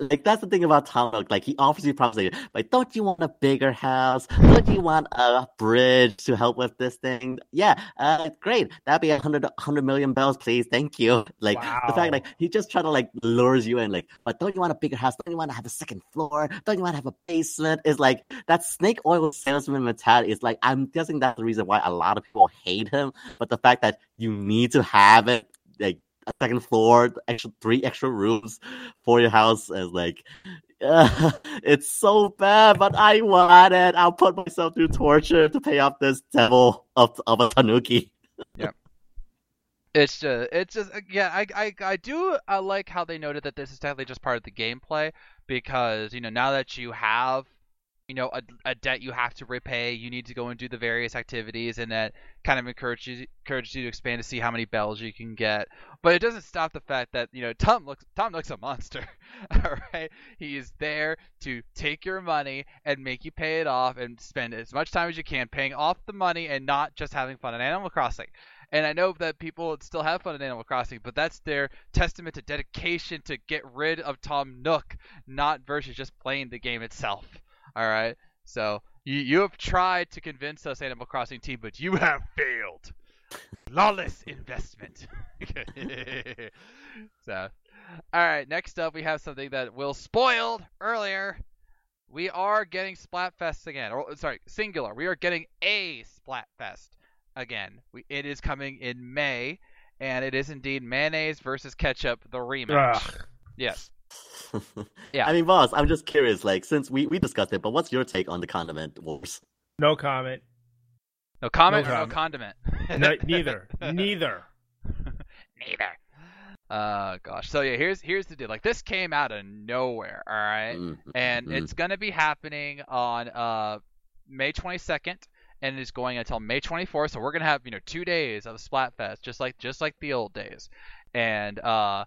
[SPEAKER 2] like that's the thing about Tom Nook. Like he offers you properties, like, don't you want a bigger house? Don't you want a bridge to help with this thing? Yeah, uh, great. That'd be a hundred hundred million bells, please. Thank you. Like
[SPEAKER 4] Wow.
[SPEAKER 2] the fact, like he just try to like lures you in, like, but don't you want a bigger house? Don't you want to have a second floor? Don't you want to have a basement? Is like that snake oil salesman mentality. Is like I'm guessing that's the reason why a lot of people hate him. But the fact that you need to have it, like a second floor, extra three extra rooms for your house, is like uh, it's so bad. But I want it. I'll put myself through torture to pay off this devil of of a tanuki.
[SPEAKER 1] It's just, it's just, yeah. I, I, I do. I like how they noted that this is definitely just part of the gameplay because you know now that you have, you know, a, a debt you have to repay, you need to go and do the various activities, and that kind of encourages you, encourages you to expand to see how many bells you can get. But it doesn't stop the fact that you know Tom looks Tom looks a monster. All right, he is there to take your money and make you pay it off and spend as much time as you can paying off the money and not just having fun in Animal Crossing. And I know that people still have fun in Animal Crossing, but that's their testament to dedication to get rid of Tom Nook, not versus just playing the game itself. All right, so you you have tried to convince us, Animal Crossing team, but you have failed. Flawless investment. So, all right. Next up, we have something that Will spoiled earlier. We are getting Splatfest again, or sorry, singular. We are getting a Splatfest again. We, it is coming in May, and it is indeed mayonnaise versus ketchup, the rematch.
[SPEAKER 4] Ugh.
[SPEAKER 1] Yes. Yeah.
[SPEAKER 2] I mean, boss, I'm just curious. Like, since we we discussed it, but what's your take on the condiment wars?
[SPEAKER 4] No comment.
[SPEAKER 1] No comment
[SPEAKER 4] No
[SPEAKER 1] or no
[SPEAKER 4] comment.
[SPEAKER 1] condiment?
[SPEAKER 4] No, neither. Neither.
[SPEAKER 1] Neither. Uh, gosh. So yeah, here's here's the deal. Like this came out of nowhere, all right,
[SPEAKER 2] Mm-hmm.
[SPEAKER 1] and
[SPEAKER 2] Mm.
[SPEAKER 1] it's gonna be happening on uh May twenty-second, and it's going until May twenty-fourth. So we're gonna have you know two days of Splatfest, just like just like the old days, and uh,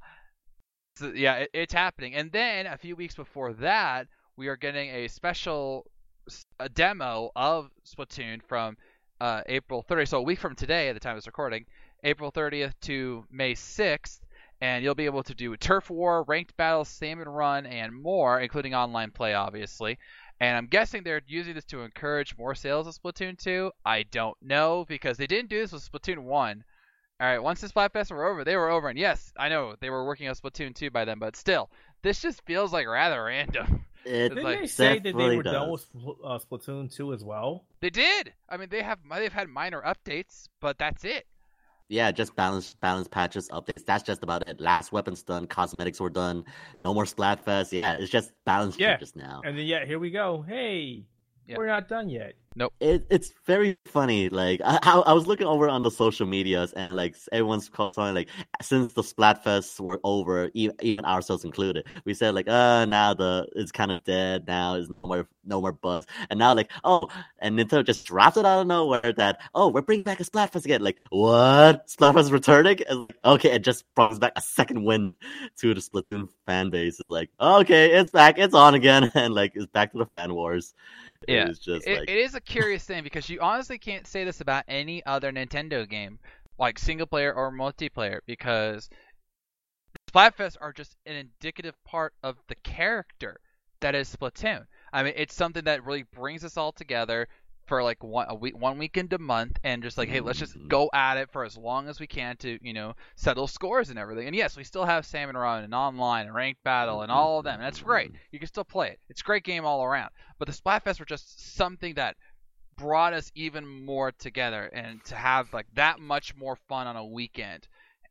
[SPEAKER 1] so, yeah, it, it's happening. And then a few weeks before that, we are getting a special a demo of Splatoon from uh April thirtieth. So a week from today, at the time of this recording, April thirtieth to May sixth. And you'll be able to do Turf War, Ranked Battles, Salmon Run, and more, including online play, obviously. And I'm guessing they're using this to encourage more sales of Splatoon two. I don't know, because they didn't do this with Splatoon one. All right, once the Splatfest were over, they were over. And yes, I know they were working on Splatoon two by then, but still, this just feels like rather random.
[SPEAKER 2] It
[SPEAKER 4] Didn't
[SPEAKER 1] like-
[SPEAKER 4] they say that they
[SPEAKER 2] definitely
[SPEAKER 4] were done
[SPEAKER 2] does.
[SPEAKER 4] with uh, Splatoon two as well?
[SPEAKER 1] They did. I mean, they have they've had minor updates, but that's it.
[SPEAKER 2] Yeah, just balance balance patches, updates. That's just about it. Last weapons done, cosmetics were done. No more Splatfest. Yeah, it's just balance
[SPEAKER 4] Yeah.
[SPEAKER 2] changes now.
[SPEAKER 4] And then, yeah, here we go. Hey,
[SPEAKER 1] Yeah.
[SPEAKER 4] we're not done yet.
[SPEAKER 2] It, it's very funny. Like I, I I was looking over on the social medias, and like everyone's calling like since the Splatfests were over, even, even ourselves included, we said like, uh, now the it's kind of dead. Now is no more no more buzz. And now like, oh, and Nintendo just dropped it out of nowhere that oh, we're bringing back a Splatfest again. Like what? Splatfest is returning? And, like, okay, it just brings back a second win to the Splatoon fan base. It's like okay, it's back, it's on again, and like it's back to the fan wars.
[SPEAKER 1] Yeah,
[SPEAKER 2] It's just
[SPEAKER 1] It,
[SPEAKER 2] like
[SPEAKER 1] it is a curious thing because you honestly can't say this about any other Nintendo game, like single player or multiplayer, because Splatfests are just an indicative part of the character that is Splatoon. I mean, it's something that really brings us all together for like one a week, one weekend a month, and just like, hey, let's just
[SPEAKER 2] Mhm.
[SPEAKER 1] go at it for as long as we can to, you know, settle scores and everything. And yes, we still have Salmon Run and online and Ranked Battle and all of them. And that's great. You can still play it. It's a great game all around. But the Splatfests were just something that brought us even more together and to have like that much more fun on a weekend.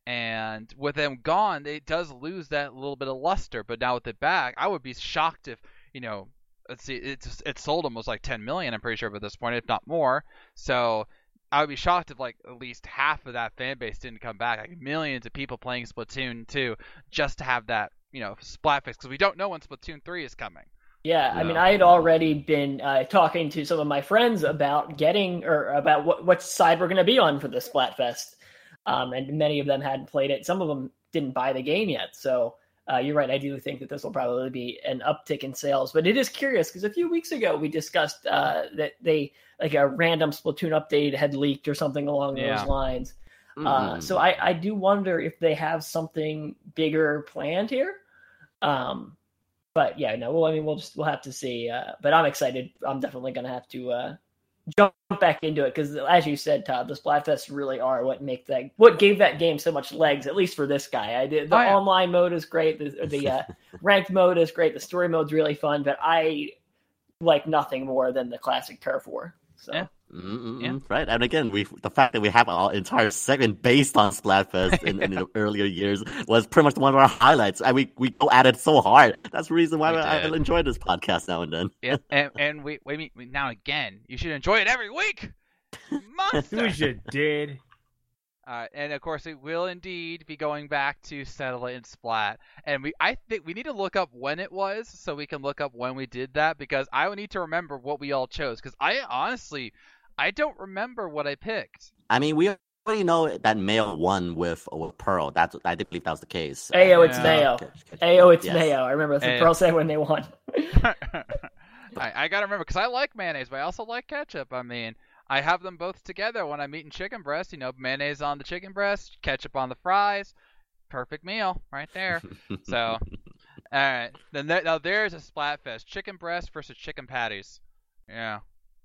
[SPEAKER 1] And with them gone, it does lose that little bit of luster. But now with it back, I would be shocked if, you know, let's see, it's it sold almost like ten million, I'm pretty sure, at this point, if not more. So I would be shocked if like at least half of that fan base didn't come back. Like millions of people playing Splatoon two just to have that, you know, Splatfest, because we don't know when Splatoon three is coming.
[SPEAKER 3] Yeah, I
[SPEAKER 2] Yeah.
[SPEAKER 3] mean, I had already been uh, talking to some of my friends about getting or about what what side we're going to be on for the Splatfest, um, and many of them hadn't played it. Some of them didn't buy the game yet. So uh, you're right. I do think that this will probably be an uptick in sales. But it is curious because a few weeks ago we discussed uh, that they like a random Splatoon update had leaked or something along
[SPEAKER 1] Yeah.
[SPEAKER 3] those lines.
[SPEAKER 2] Mm-hmm.
[SPEAKER 3] Uh, so I, I do wonder if they have something bigger planned here. Um, but yeah, no. Well, I mean, we'll just we'll have to see. Uh, but I'm excited. I'm definitely gonna have to uh, jump back into it because, as you said, Todd, the Splatfests really are what make that what gave that game so much legs. At least for this guy, I did. The
[SPEAKER 1] Oh, yeah.
[SPEAKER 3] online mode is great. The, the uh, ranked mode is great. The story mode's really fun. But I like nothing more than the classic Turf War. So.
[SPEAKER 1] Yeah.
[SPEAKER 2] Yeah. Right, and again, we the fact that we have our entire segment based on Splatfest in, in the earlier years was pretty much one of our highlights. And we we go at it so hard. That's the reason why
[SPEAKER 1] We
[SPEAKER 2] I, I
[SPEAKER 1] did.
[SPEAKER 2] enjoy this podcast now and then.
[SPEAKER 1] Yeah, and, and we, we mean now and again. You should enjoy it every week. Monster.
[SPEAKER 4] Who you did?
[SPEAKER 1] Uh, and of course, it will indeed be going back to Settle It and Splat. And we, I think we need to look up when it was, so we can look up when we did that, because I would need to remember what we all chose. Because I honestly, I don't remember what I picked.
[SPEAKER 2] I mean, we already know that Mayo won with with Pearl. That's I did believe that was the case.
[SPEAKER 3] Ayo, it's
[SPEAKER 1] Yeah.
[SPEAKER 3] Mayo.
[SPEAKER 2] Okay, okay.
[SPEAKER 3] Ayo, it's
[SPEAKER 2] Yes.
[SPEAKER 3] Mayo. I remember that's what
[SPEAKER 1] Ayo.
[SPEAKER 3] Pearl said when they won.
[SPEAKER 1] I, I gotta remember because I like mayonnaise, but I also like ketchup. I mean, I have them both together when I'm eating chicken breast. You know, mayonnaise on the chicken breast, ketchup on the fries. Perfect meal right there. So, all right. Then there, now there's a Splatfest: chicken breast versus chicken patties. Yeah,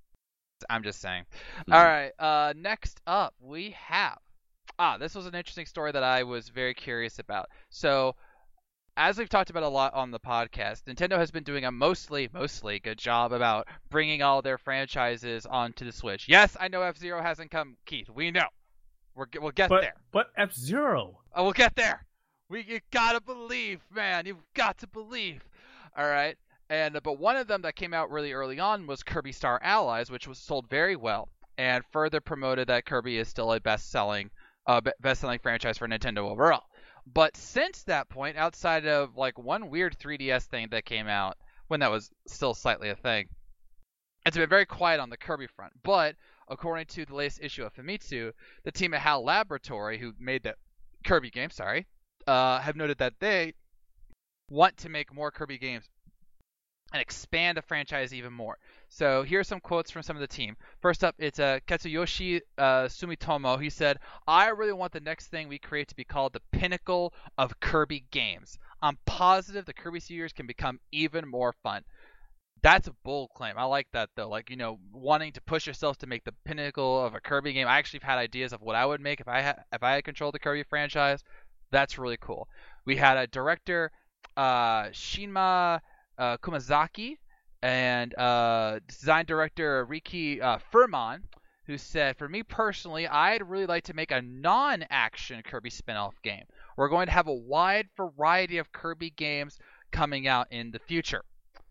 [SPEAKER 1] I'm just saying. All right. Uh, next up we have. Ah, this was an interesting story that I was very curious about. So, as we've talked about a lot on the podcast, Nintendo has been doing a mostly, mostly good job about bringing all their franchises onto the Switch. Yes, I know F-Zero hasn't come, Keith. We know. We're, we'll get
[SPEAKER 4] But
[SPEAKER 1] there.
[SPEAKER 4] but F Zero.
[SPEAKER 1] Oh, we'll get there. We you gotta believe, man. You've got to believe. All right. And but one of them that came out really early on was Kirby Star Allies, which was sold very well and further promoted that Kirby is still a best-selling, uh, best-selling franchise for Nintendo overall. But since that point, outside of like one weird three D S thing that came out when that was still slightly a thing, it's been very quiet on the Kirby front. But according to the latest issue of Famitsu, the team at HAL Laboratory, who made the Kirby game, sorry, uh, have noted that they want to make more Kirby games and expand the franchise even more. So here are some quotes from some of the team. First up, it's uh, Katsuyoshi uh, Sumitomo. He said, I really want the next thing we create to be called the pinnacle of Kirby games. I'm positive the Kirby series can become even more fun. That's a bold claim. I like that, though. Like, you know, wanting to push yourself to make the pinnacle of a Kirby game. I actually have had ideas of what I would make if I had if I had controlled the Kirby franchise. That's really cool. We had a director, uh, Shinma uh, Kumazaki, and uh, design director Riki uh, Furman, who said, for me personally, I'd really like to make a non-action Kirby spin-off game. We're going to have a wide variety of Kirby games coming out in the future.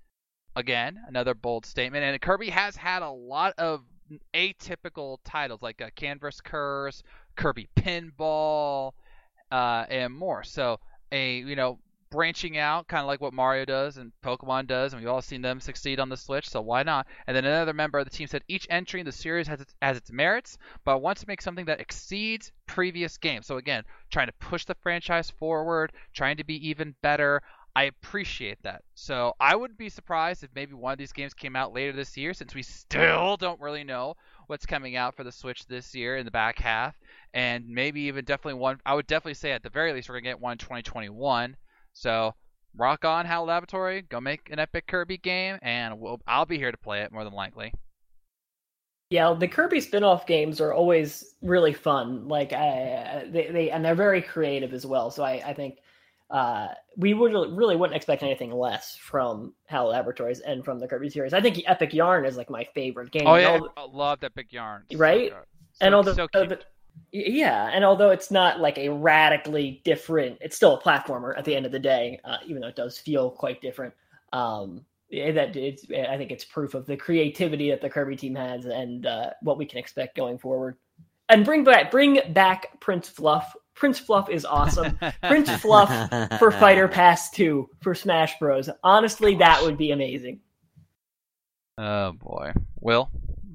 [SPEAKER 1] Again, another bold statement. And Kirby has had a lot of atypical titles like uh, Canvas Curse, Kirby Pinball, uh, and more. So, a you know, branching out, kind of like what Mario does and Pokemon does, and we've all seen them succeed on the Switch, so why not? And then another member of the team said each entry in the series has its, has its merits, but I want to make something that exceeds previous games. So again, trying to push the franchise forward, trying to be even better. I appreciate that. So I wouldn't be surprised if maybe one of these games came out later this year, since we still don't really know what's coming out for the Switch this year in the back half, and maybe even definitely one. I would definitely say at the very least we're gonna get one in twenty twenty-one. So, rock on, HAL Laboratory. Go make an epic Kirby game, and we'll, I'll be here to play it more than likely.
[SPEAKER 3] Yeah, the Kirby spin-off games are always really fun. Like, I, they, they and they're very creative as well. So I, I think uh, we would really wouldn't expect anything less from HAL Laboratories and from the Kirby series. I think Epic Yarn is like my favorite game.
[SPEAKER 1] Oh yeah,
[SPEAKER 3] All,
[SPEAKER 1] I love that big yarn.
[SPEAKER 3] Right?
[SPEAKER 1] So,
[SPEAKER 3] and although
[SPEAKER 1] so cute.
[SPEAKER 3] the, yeah, and although it's not like a radically different, it's still a platformer at the end of the day, uh, even though it does feel quite different. Um, that it's, I think it's proof of the creativity that the Kirby team has and uh, what we can expect going forward. And bring back, bring back Prince Fluff. Prince Fluff is awesome. Prince Fluff for Fighter Pass two for Smash Bros. Honestly, that would be amazing.
[SPEAKER 1] Oh boy, Will.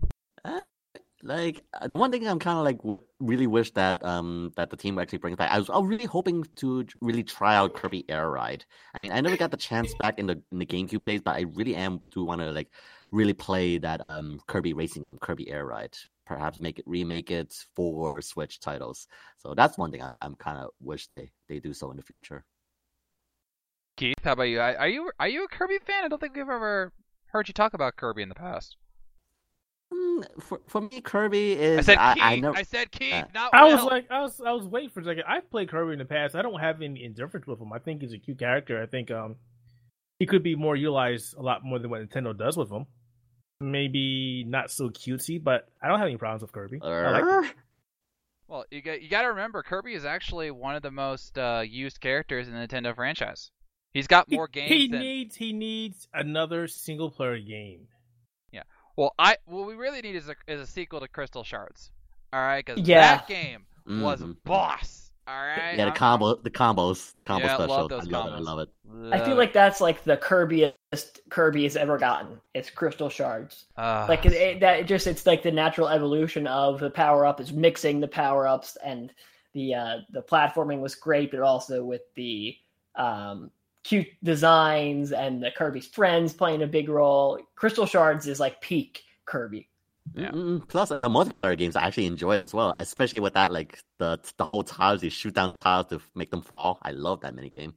[SPEAKER 2] Like uh, one thing I'm kind of like w- really wish that um that the team actually brings back. I was, I was really hoping to really try out Kirby Air Ride. I mean, I never got the chance back in the in the GameCube days, but I really am do want to like really play that um Kirby Racing Kirby Air Ride. Perhaps make it remake it for Switch titles. So that's one thing I, I'm kind of wish they they do so in the future.
[SPEAKER 1] Keith, how about you? Are you are you a Kirby fan? I don't think we've ever heard you talk about Kirby in the past.
[SPEAKER 2] Mm, for for me, Kirby is.
[SPEAKER 1] I said
[SPEAKER 2] I,
[SPEAKER 1] Keith.
[SPEAKER 2] I, know,
[SPEAKER 1] I said Keith,
[SPEAKER 2] uh,
[SPEAKER 1] not
[SPEAKER 4] I
[SPEAKER 1] Will.
[SPEAKER 4] was like, I was, I was waiting for a second. I've played Kirby in the past. I don't have any indifference with him. I think he's a cute character. I think um, he could be more utilized a lot more than what Nintendo does with him. Maybe not so cutesy, but I don't have any problems with Kirby. I like him.
[SPEAKER 1] Well, you got you got to remember, Kirby is actually one of the most uh, used characters in the Nintendo franchise. He's got more
[SPEAKER 4] he,
[SPEAKER 1] games.
[SPEAKER 4] He
[SPEAKER 1] than...
[SPEAKER 4] needs he needs another single player game.
[SPEAKER 1] Yeah. Well, I what we really need is a is a sequel to Crystal Shards. All right, because
[SPEAKER 3] Yeah.
[SPEAKER 1] that game was
[SPEAKER 2] Mhm.
[SPEAKER 1] boss. All right.
[SPEAKER 2] Yeah, the
[SPEAKER 1] I'm-
[SPEAKER 2] combo, the combos, combo
[SPEAKER 1] Yeah, I love
[SPEAKER 2] special.
[SPEAKER 1] those
[SPEAKER 2] I love it. I
[SPEAKER 1] combos.
[SPEAKER 2] love it.
[SPEAKER 3] I feel like that's like the Kirbyest Kirby has ever gotten. It's Crystal Shards.
[SPEAKER 1] Uh,
[SPEAKER 3] Like it, it- that, it just it's like the natural evolution of the power up is mixing the power ups, and the uh, the platforming was great, but also with the um, cute designs and the Kirby's friends playing a big role. Crystal Shards is like peak Kirby.
[SPEAKER 1] Yeah.
[SPEAKER 2] Mm-mm. Plus, the multiplayer games I actually enjoy as well, especially with that, like the the whole tiles. You shoot down tiles to make them fall. I love that mini game.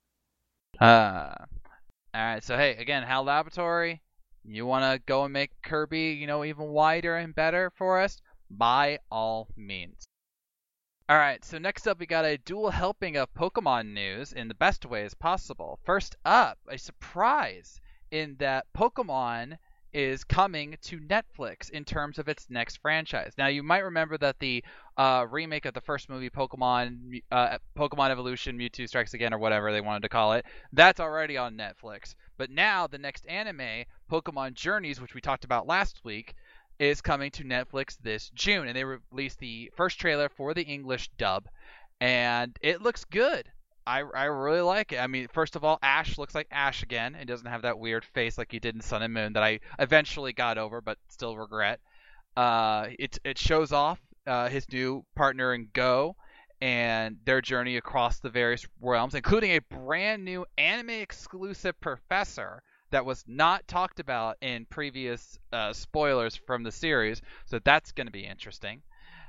[SPEAKER 1] Uh, all right. So hey, again, Hal Laboratory, you want to go and make Kirby, you know, even wider and better for us? By all means. All right. So next up, we got a dual helping of Pokemon news in the best ways possible. First up, a surprise in that Pokemon is coming to Netflix in terms of its next franchise. Now, you might remember that the uh, remake of the first movie, Pokemon, uh, Pokemon Evolution, Mewtwo Strikes Again, or whatever they wanted to call it, that's already on Netflix. But now the next anime, Pokemon Journeys, which we talked about last week, is coming to Netflix this June, and they released the first trailer for the English dub, and it looks good. I, I really like it. I mean, first of all, Ash looks like Ash again. It doesn't have that weird face like he did in Sun and Moon that I eventually got over, but still regret. Uh, it it shows off uh, his new partner in Go and their journey across the various realms, including a brand new anime-exclusive professor that was not talked about in previous uh, spoilers from the series. So that's going to be interesting.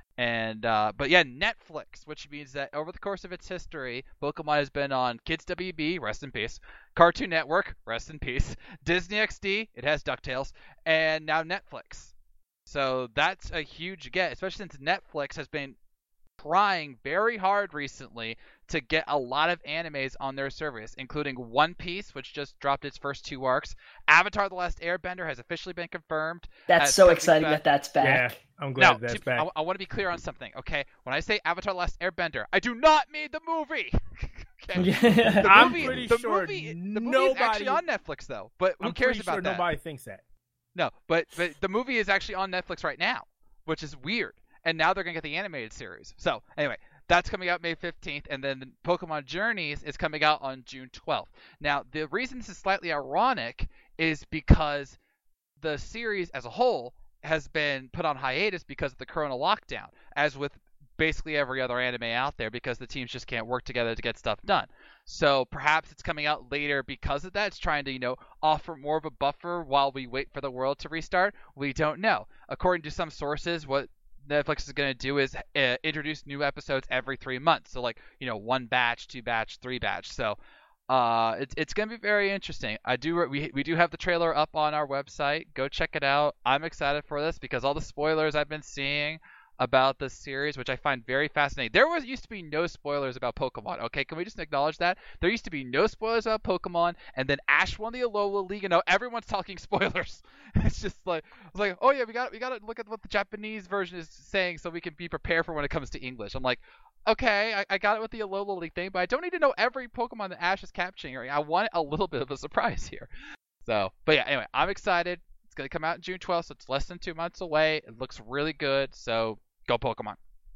[SPEAKER 1] And uh, but yeah, Netflix, which means that over the course of its history, Pokemon has been on Kids W B, rest in peace, Cartoon Network, rest in peace, Disney X D, it has DuckTales, and now Netflix. So that's a huge get, especially since Netflix has been trying very hard recently to get a lot of animes on their service, including One Piece, which just dropped its first two arcs. Avatar: The Last Airbender has officially been confirmed.
[SPEAKER 3] That's
[SPEAKER 1] as
[SPEAKER 3] so
[SPEAKER 1] coming
[SPEAKER 3] exciting
[SPEAKER 1] back.
[SPEAKER 3] that that's back.
[SPEAKER 4] Yeah, I'm glad
[SPEAKER 1] Now,
[SPEAKER 4] that's
[SPEAKER 1] to-
[SPEAKER 4] back.
[SPEAKER 1] I, I want to be clear on something, okay? When I say Avatar: The Last Airbender, I do not mean the movie. Okay? The
[SPEAKER 4] I'm
[SPEAKER 1] movie,
[SPEAKER 4] pretty
[SPEAKER 1] the
[SPEAKER 4] sure
[SPEAKER 1] movie, the movie is actually on Netflix though. But who
[SPEAKER 4] I'm
[SPEAKER 1] cares
[SPEAKER 4] pretty
[SPEAKER 1] about
[SPEAKER 4] sure
[SPEAKER 1] that?
[SPEAKER 4] nobody thinks that.
[SPEAKER 1] No, but but the movie is actually on Netflix right now, which is weird. And now they're gonna get the animated series. So anyway, that's coming out May fifteenth, and then Pokemon Journeys is coming out on June twelfth. Now, the reason this is slightly ironic is because the series as a whole has been put on hiatus because of the Corona lockdown, as with basically every other anime out there, because the teams just can't work together to get stuff done. So perhaps it's coming out later because of that. It's trying to, you know, offer more of a buffer while we wait for the world to restart. We don't know. According to some sources, what Netflix is going to do is uh, introduce new episodes every three months. So like, you know, one batch, two batch, three batch. So uh, it's it's going to be very interesting. I do we we do have the trailer up on our website. Go check it out. I'm excited for this because all the spoilers I've been seeing about this series, which I find very fascinating. There was used to be no spoilers about Pokemon. Okay, can we just acknowledge that? There used to be no spoilers about Pokemon, and then Ash won the Alola League, and now everyone's talking spoilers. It's just like it's like, oh yeah, we got we got to look at what the Japanese version is saying so we can be prepared for when it comes to English. I'm like, okay, I, I got it with the Alola League thing, but I don't need to know every Pokemon that Ash is capturing. I want a little bit of a surprise here. So, but yeah, anyway, I'm excited. It's going to come out June twelfth, so it's less than two months away. It looks really good, so go Pokemon.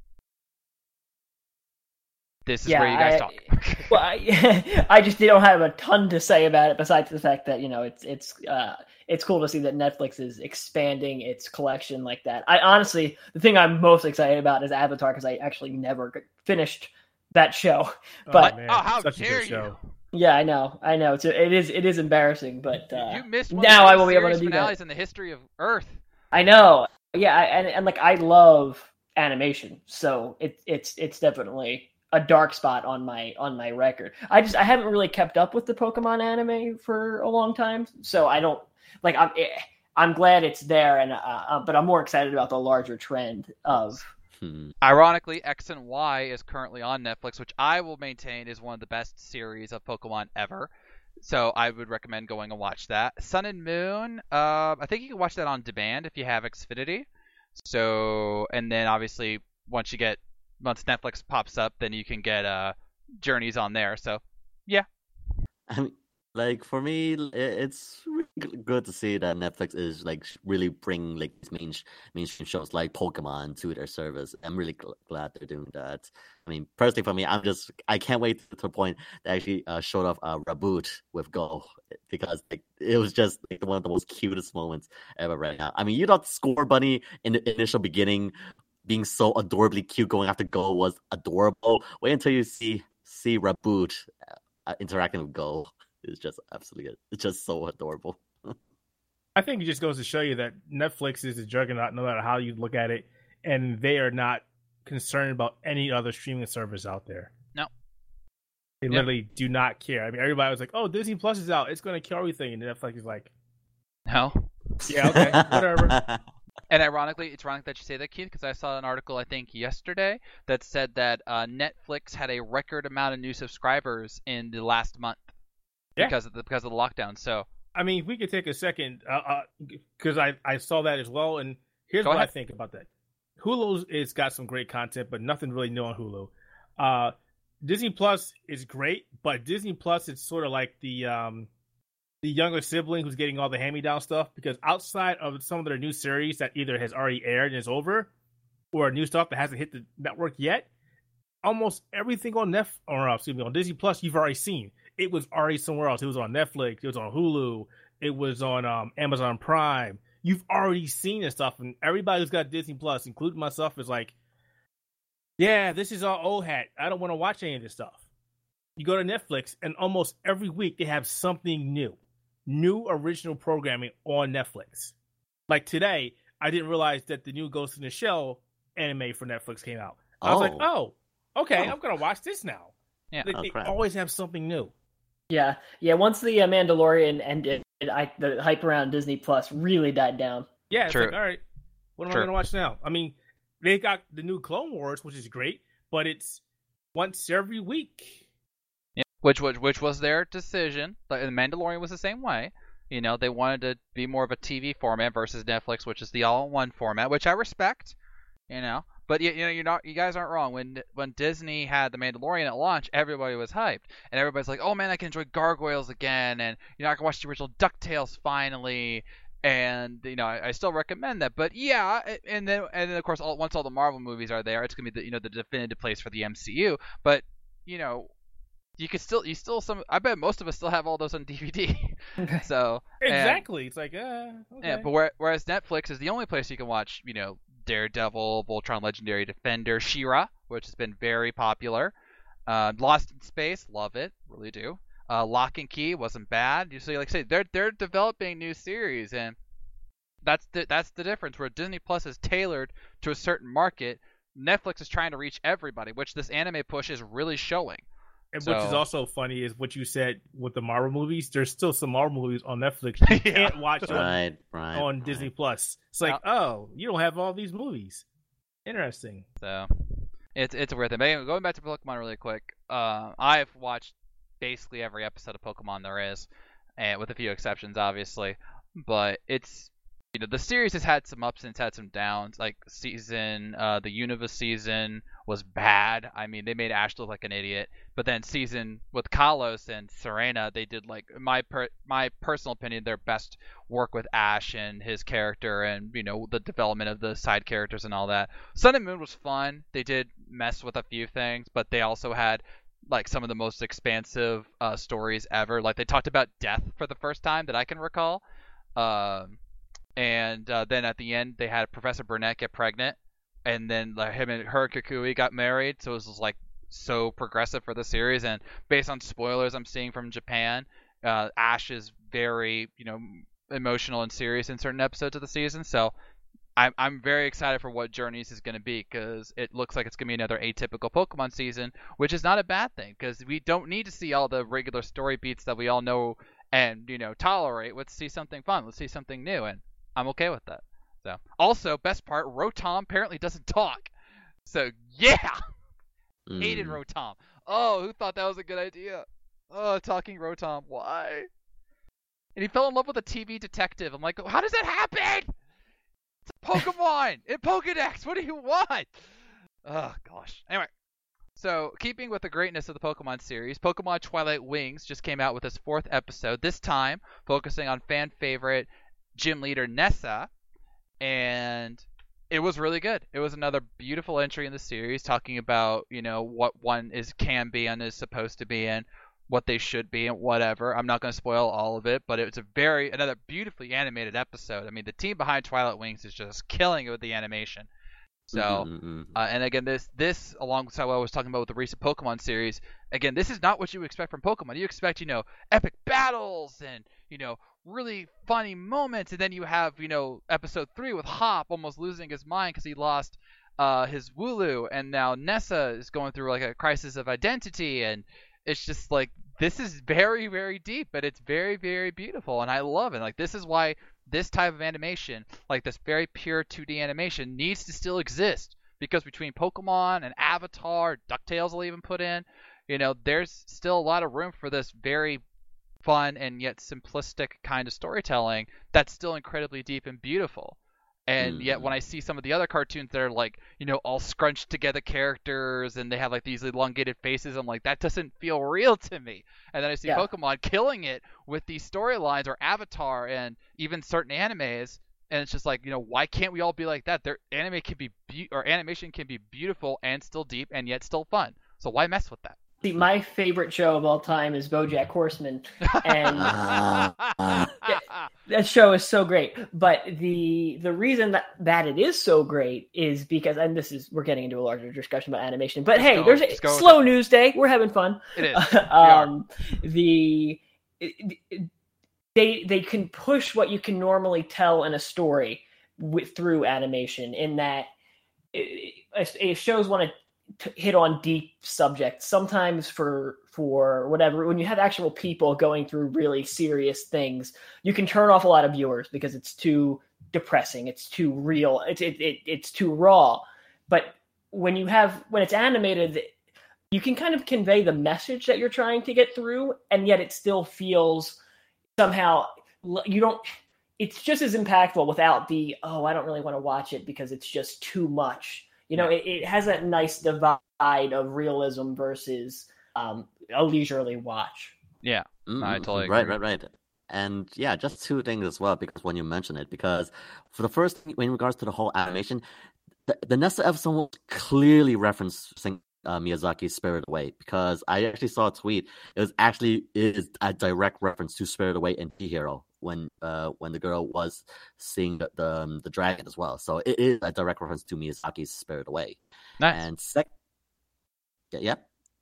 [SPEAKER 1] This is
[SPEAKER 3] Yeah,
[SPEAKER 1] where you guys
[SPEAKER 3] I-
[SPEAKER 1] talk.
[SPEAKER 3] Well, I, I just don't have a ton to say about it besides the fact that, you know, it's it's uh, it's cool to see that Netflix is expanding its collection like that. I honestly, the thing I'm most excited about is Avatar because I actually never g- finished that show. But
[SPEAKER 4] oh, man,
[SPEAKER 1] oh, how
[SPEAKER 4] such a
[SPEAKER 1] dare
[SPEAKER 4] good
[SPEAKER 1] you.
[SPEAKER 4] show.
[SPEAKER 3] yeah, I know, I know. It's it is it is embarrassing, but uh,
[SPEAKER 1] you missed one
[SPEAKER 3] now
[SPEAKER 1] of the
[SPEAKER 3] I will be able to
[SPEAKER 1] series
[SPEAKER 3] do that.
[SPEAKER 1] finales in the history of Earth.
[SPEAKER 3] I know. Yeah, I, and and like I love animation, so it, it's it's definitely a dark spot on my on my record. I just I haven't really kept up with the Pokemon anime for a long time, so I don't like. I'm I'm glad it's there, and uh, but I'm more excited about the larger trend of.
[SPEAKER 2] Hmm.
[SPEAKER 1] Ironically, X and Y is currently on Netflix, which I will maintain is one of the best series of Pokemon ever. So I would recommend going and watch that. Sun and Moon, uh, I think you can watch that on demand if you have Xfinity. So, and then obviously once you get, once Netflix pops up, then you can get uh, Journeys on there. So, yeah.
[SPEAKER 2] I mean, like for me, i- it's really g- good to see that Netflix is like sh- really bringing like these main mainstream shows like Pokemon to their service. I'm really gl- glad they're doing that. I mean, personally for me, I'm just I can't wait to the point they actually uh, showed off a reboot with Go because like, it was just like one of the most cutest moments ever right now. I mean, you thought Score Bunny in the initial beginning being so adorably cute going after Go was adorable. Wait until you see see Reboot uh, interacting with Go. It's just absolutely it's just so adorable.
[SPEAKER 4] I think it just goes to show you that Netflix is a juggernaut no matter how you look at it, and they are not concerned about any other streaming service out there.
[SPEAKER 1] No.
[SPEAKER 4] They
[SPEAKER 1] Yep.
[SPEAKER 4] literally do not care. I mean, everybody was like, "Oh, Disney Plus is out; it's going to kill everything," and Netflix is like,
[SPEAKER 1] No.
[SPEAKER 4] "Yeah, okay, whatever."
[SPEAKER 1] And ironically, it's ironic that you say that, Keith, because I saw an article, I think, yesterday that said that uh, Netflix had a record amount of new subscribers in the last month
[SPEAKER 4] Yeah.
[SPEAKER 1] because of the because of the lockdown. So,
[SPEAKER 4] I mean, if we could take a second, because uh, uh, I I saw that as well, and here's
[SPEAKER 1] Go
[SPEAKER 4] what
[SPEAKER 1] ahead.
[SPEAKER 4] I think about that. Hulu's it's got some great content, but nothing really new on Hulu. Uh, Disney Plus is great, but Disney Plus is sort of like the um, the younger sibling who's getting all the hand-me-down stuff, because outside of some of their new series that either has already aired and is over, or new stuff that hasn't hit the network yet, almost everything on Netf or uh, excuse me on Disney Plus you've already seen. It was already somewhere else. It was on Netflix. It was on Hulu. It was on um, Amazon Prime. You've already seen this stuff, and everybody who's got Disney Plus, including myself, is like, "Yeah, this is all old hat. I don't want to watch any of this stuff." You go to Netflix, and almost every week they have something new, new original programming on Netflix. Like today, I didn't realize that the new Ghost in the Shell anime for Netflix came out. I was like, "Oh, okay,
[SPEAKER 2] Oh.
[SPEAKER 4] I'm gonna watch this now."
[SPEAKER 1] Yeah.
[SPEAKER 4] Like,
[SPEAKER 2] Oh,
[SPEAKER 4] they
[SPEAKER 2] crap.
[SPEAKER 4] always have something new.
[SPEAKER 3] Yeah, yeah. Once the uh, Mandalorian ended, I, the hype around Disney Plus really died down.
[SPEAKER 4] Yeah, it's
[SPEAKER 1] True.
[SPEAKER 4] like, all right, what am
[SPEAKER 1] True.
[SPEAKER 4] I going to watch now? I mean, they got the new Clone Wars, which is great, but it's once every week.
[SPEAKER 1] yeah, which which which was their decision. But The Mandalorian was the same way. You know, they wanted to be more of a T V format versus Netflix, which is the all-in-one format, which I respect. You know, but you, you know, you're not, you guys aren't wrong. When when Disney had The Mandalorian at launch, everybody was hyped, and everybody's like, "Oh man, I can enjoy Gargoyles again," and you know, I can watch the original DuckTales finally. And you know, I, I still recommend that. But yeah, and then and then of course, all, once all the Marvel movies are there, it's gonna be the you know the definitive place for the M C U. But you know, you could still you still some. I bet most of us still have all those on D V D. So and-
[SPEAKER 4] Exactly. It's like, uh, okay.
[SPEAKER 1] yeah, but where, whereas Netflix is the only place you can watch, you know, Daredevil, Voltron Legendary Defender, She-Ra, which has been very popular. Uh, Lost in Space, love it, really do. Uh, Lock and Key wasn't bad. You see, like I say, they're they're developing new series, and that's the that's the difference. Where Disney Plus is tailored to a certain market, Netflix is trying to reach everybody, which this anime push is really showing.
[SPEAKER 4] And which is
[SPEAKER 1] so-
[SPEAKER 4] also funny is what you said with the Marvel movies. There's still some Marvel movies on Netflix you
[SPEAKER 1] Yeah.
[SPEAKER 4] can't watch on,
[SPEAKER 2] Right, right.
[SPEAKER 4] on
[SPEAKER 2] right.
[SPEAKER 4] Disney Plus. It's like, oh, you don't have all these movies. Interesting.
[SPEAKER 1] So it's it's a weird thing. But anyway, going back to Pokemon really quick, uh, I've watched basically every episode of Pokemon there is, and with a few exceptions, obviously. But it's you know the series has had some ups and it's had some downs. Like season, uh, the Unova season was bad. I mean, they made Ash look like an idiot. But then season with Kalos and Serena, they did like in my per- my personal opinion, their best work with Ash and his character, and you know the development of the side characters and all that. Sun and Moon was fun. They did mess with a few things, but they also had like some of the most expansive uh, stories ever. Like they talked about death for the first time that I can recall. Um, and uh, then at the end, they had Professor Burnett get pregnant, and then like, him and her Kukui got married. So it was just, like so progressive for the series. And based on spoilers I'm seeing from Japan, uh, Ash is very you know emotional and serious in certain episodes of the season. So I'm I'm very excited for what Journeys is going to be because it looks like it's going to be another atypical Pokemon season, which is not a bad thing because we don't need to see all the regular story beats that we all know and you know tolerate. Let's see something fun. Let's see something new, and I'm okay with that. So also, best part, Rotom apparently doesn't talk. So yeah,
[SPEAKER 2] Mm.
[SPEAKER 1] hated Rotom. Oh, who thought that was a good idea? Oh, talking Rotom, why? And he fell in love with a T V detective. I'm like, how does that happen? Pokemon in Pokedex. What do you want? Oh gosh. Anyway, so keeping with the greatness of the Pokemon series, Pokemon Twilight Wings just came out with its fourth episode. This time focusing on fan favorite gym leader Nessa, and it was really good. It was another beautiful entry in the series, talking about you know what one is can be and is supposed to be in, what they should be and whatever. I'm not going to spoil all of it, but it's a very another beautifully animated episode. I mean, the team behind Twilight Wings is just killing it with the animation. So,
[SPEAKER 2] Mm-hmm.
[SPEAKER 1] uh, and again, this this alongside what I was talking about with the recent Pokemon series, again, this is not what you expect from Pokemon. You expect you know epic battles and you know really funny moments, and then you have you know episode three with Hop almost losing his mind because he lost uh, his Wooloo, and now Nessa is going through like a crisis of identity and. It's just like this is very very deep, but it's very very beautiful, and I love it. Like this is why this type of animation, like this very pure two D animation, needs to still exist because between Pokemon and Avatar, DuckTales will even put in, you know, there's still a lot of room for this very fun and yet simplistic kind of storytelling that's still incredibly deep and beautiful. And yet when I see some of the other cartoons that are like, you know, all scrunched together characters and they have like these elongated faces, I'm like, that doesn't feel real to me. And then I see
[SPEAKER 3] Yeah.
[SPEAKER 1] Pokemon killing it with these storylines or Avatar and even certain animes. And it's just like, you know, why can't we all be like that? Their anime can be, be- or animation can be beautiful and still deep and yet still fun. So why mess with that?
[SPEAKER 3] See, my favorite show of all time is BoJack Horseman, and
[SPEAKER 2] Ah.
[SPEAKER 3] that show is so great. But the the reason that, that it is so great is because, and this is we're getting into a larger discussion about animation. But hey,
[SPEAKER 1] go,
[SPEAKER 3] there's
[SPEAKER 1] just
[SPEAKER 3] a
[SPEAKER 1] go with
[SPEAKER 3] slow news day. We're having fun.
[SPEAKER 1] It is.
[SPEAKER 3] um, the it- it- they they can push what you can normally tell in a story with through animation. In that, it, it, shows want to. To hit on deep subjects sometimes for for whatever when you have actual people going through really serious things, you can turn off a lot of viewers because it's too depressing, it's too real, it's it, it it's too raw. But when you have when it's animated, you can kind of convey the message that you're trying to get through, and yet it still feels somehow you don't it's just as impactful without the oh I don't really want to watch it because it's just too much. You know, it, it has that nice divide of realism versus um, a leisurely watch.
[SPEAKER 1] Yeah,
[SPEAKER 2] Mm,
[SPEAKER 1] I totally
[SPEAKER 2] right,
[SPEAKER 1] agree.
[SPEAKER 2] right, right. And yeah, just two things as well, because when you mention it, because for the first thing, in regards to the whole animation, the, the Nessa episode was clearly referencing uh, Miyazaki's Spirited Away, because I actually saw a tweet. It was actually is a direct reference to Spirited Away and Chihiro when uh when the girl was seeing the the, um, the dragon as well. So it is a direct reference to Miyazaki's Spirited Away.
[SPEAKER 1] Nice.
[SPEAKER 2] And sec, yeah, yeah.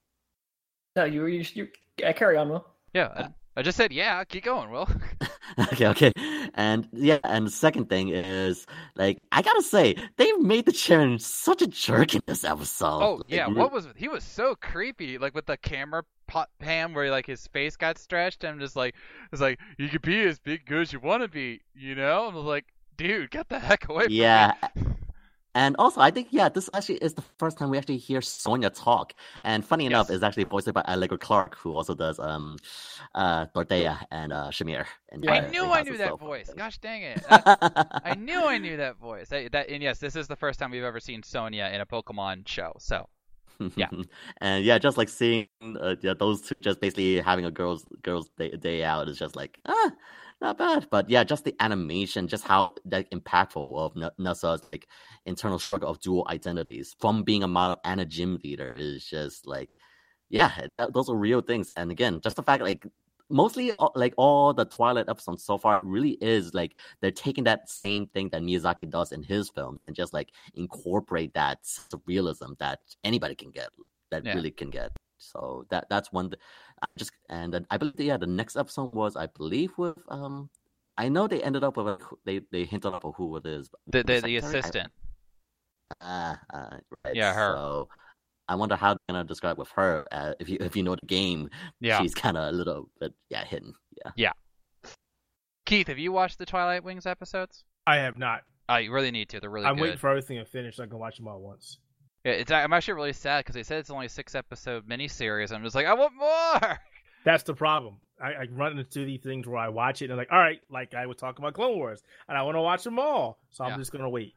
[SPEAKER 3] No, you you, you uh, carry on, Will.
[SPEAKER 1] Yeah, I, I just said yeah. Keep going, Will.
[SPEAKER 2] Okay, okay. And yeah, and the second thing is, like, I gotta say, they made the chairman such a jerk in this episode.
[SPEAKER 1] Oh
[SPEAKER 2] Like,
[SPEAKER 1] yeah,
[SPEAKER 2] re-
[SPEAKER 1] what was he was so creepy, like with the camera pot pan where like his face got stretched and just like it's like you could be as big good as you want to be, you know? And I was like, dude, get the heck away from
[SPEAKER 2] Yeah.
[SPEAKER 1] me.
[SPEAKER 2] And also, I think, yeah, this actually is the first time we actually hear Sonya talk. And funny enough,
[SPEAKER 1] Yes.
[SPEAKER 2] it's actually voiced by Allegra Clark, who also does um, uh, Dorothea and uh, Shamir. in
[SPEAKER 3] Yeah.
[SPEAKER 1] I
[SPEAKER 2] Fire
[SPEAKER 1] knew
[SPEAKER 2] Big
[SPEAKER 1] I
[SPEAKER 2] House
[SPEAKER 1] knew
[SPEAKER 2] of
[SPEAKER 1] that
[SPEAKER 2] Soul.
[SPEAKER 1] voice. Gosh dang it. That- I knew I knew that voice. That, that and yes, this is the first time we've ever seen Sonya in a Pokemon show. So Yeah.
[SPEAKER 2] And yeah, just like seeing uh, yeah, those two just basically having a girls girls day, day out is just like ah, not bad. But yeah, just the animation, just how like impactful of N- Nessa's like internal struggle of dual identities from being a model and a gym leader is just like yeah, th- those are real things. And again, just the fact like mostly all- like all the Twilight episodes so far really is like they're taking that same thing that Miyazaki does in his film and just like incorporate that sense of realism that anybody can get, that
[SPEAKER 1] Yeah.
[SPEAKER 2] really can get. So that that's one. Th- I just and then I believe yeah the next episode was I believe with um I know they ended up with a, they they hinted up of who it is.
[SPEAKER 1] The the, the
[SPEAKER 2] secretary?
[SPEAKER 1] assistant.
[SPEAKER 2] Ah, uh, right.
[SPEAKER 1] Yeah, her.
[SPEAKER 2] So I wonder how they're gonna describe with her. Uh, if you if you know the game,
[SPEAKER 1] Yeah.
[SPEAKER 2] she's kind of a little bit yeah hidden. Yeah.
[SPEAKER 1] Yeah. Keith, have you watched the Twilight Wings episodes?
[SPEAKER 4] I have not.
[SPEAKER 1] Oh, you really need to. They're really
[SPEAKER 4] I'm
[SPEAKER 1] good.
[SPEAKER 4] waiting for everything to finish so I can watch them all at once.
[SPEAKER 1] Yeah, it's, I'm actually really sad because they said it's only a six episode miniseries. I'm just like, I want more.
[SPEAKER 4] That's the problem. I, I run into these things where I watch it and I'm like, all right, like I was talking about Clone Wars, and I want to watch them all, so I'm
[SPEAKER 1] Yeah.
[SPEAKER 4] just gonna wait.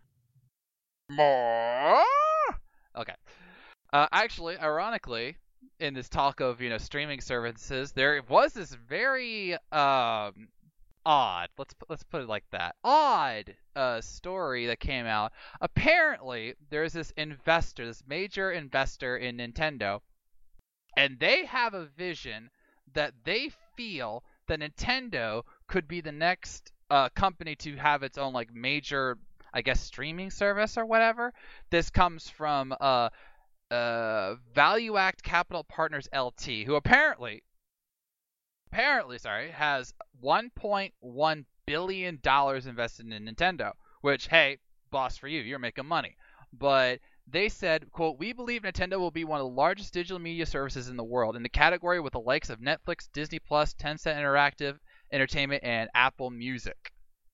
[SPEAKER 1] More. Okay. Uh, actually, ironically, in this talk of you know streaming services, there was this very um odd. Let's let's put it like that. Odd uh story that came out. Apparently, there's this investor, this major investor in Nintendo, and they have a vision that they feel that Nintendo could be the next uh company to have its own like major, I guess, streaming service or whatever. This comes from uh uh Value Act Capital Partners L T, who apparently apparently, sorry, has one point one billion dollars invested in Nintendo, which, hey, boss for you, you're making money. But they said, quote, we believe Nintendo will be one of the largest digital media services in the world in the category with the likes of Netflix, Disney Plus, Tencent Interactive Entertainment, and Apple Music.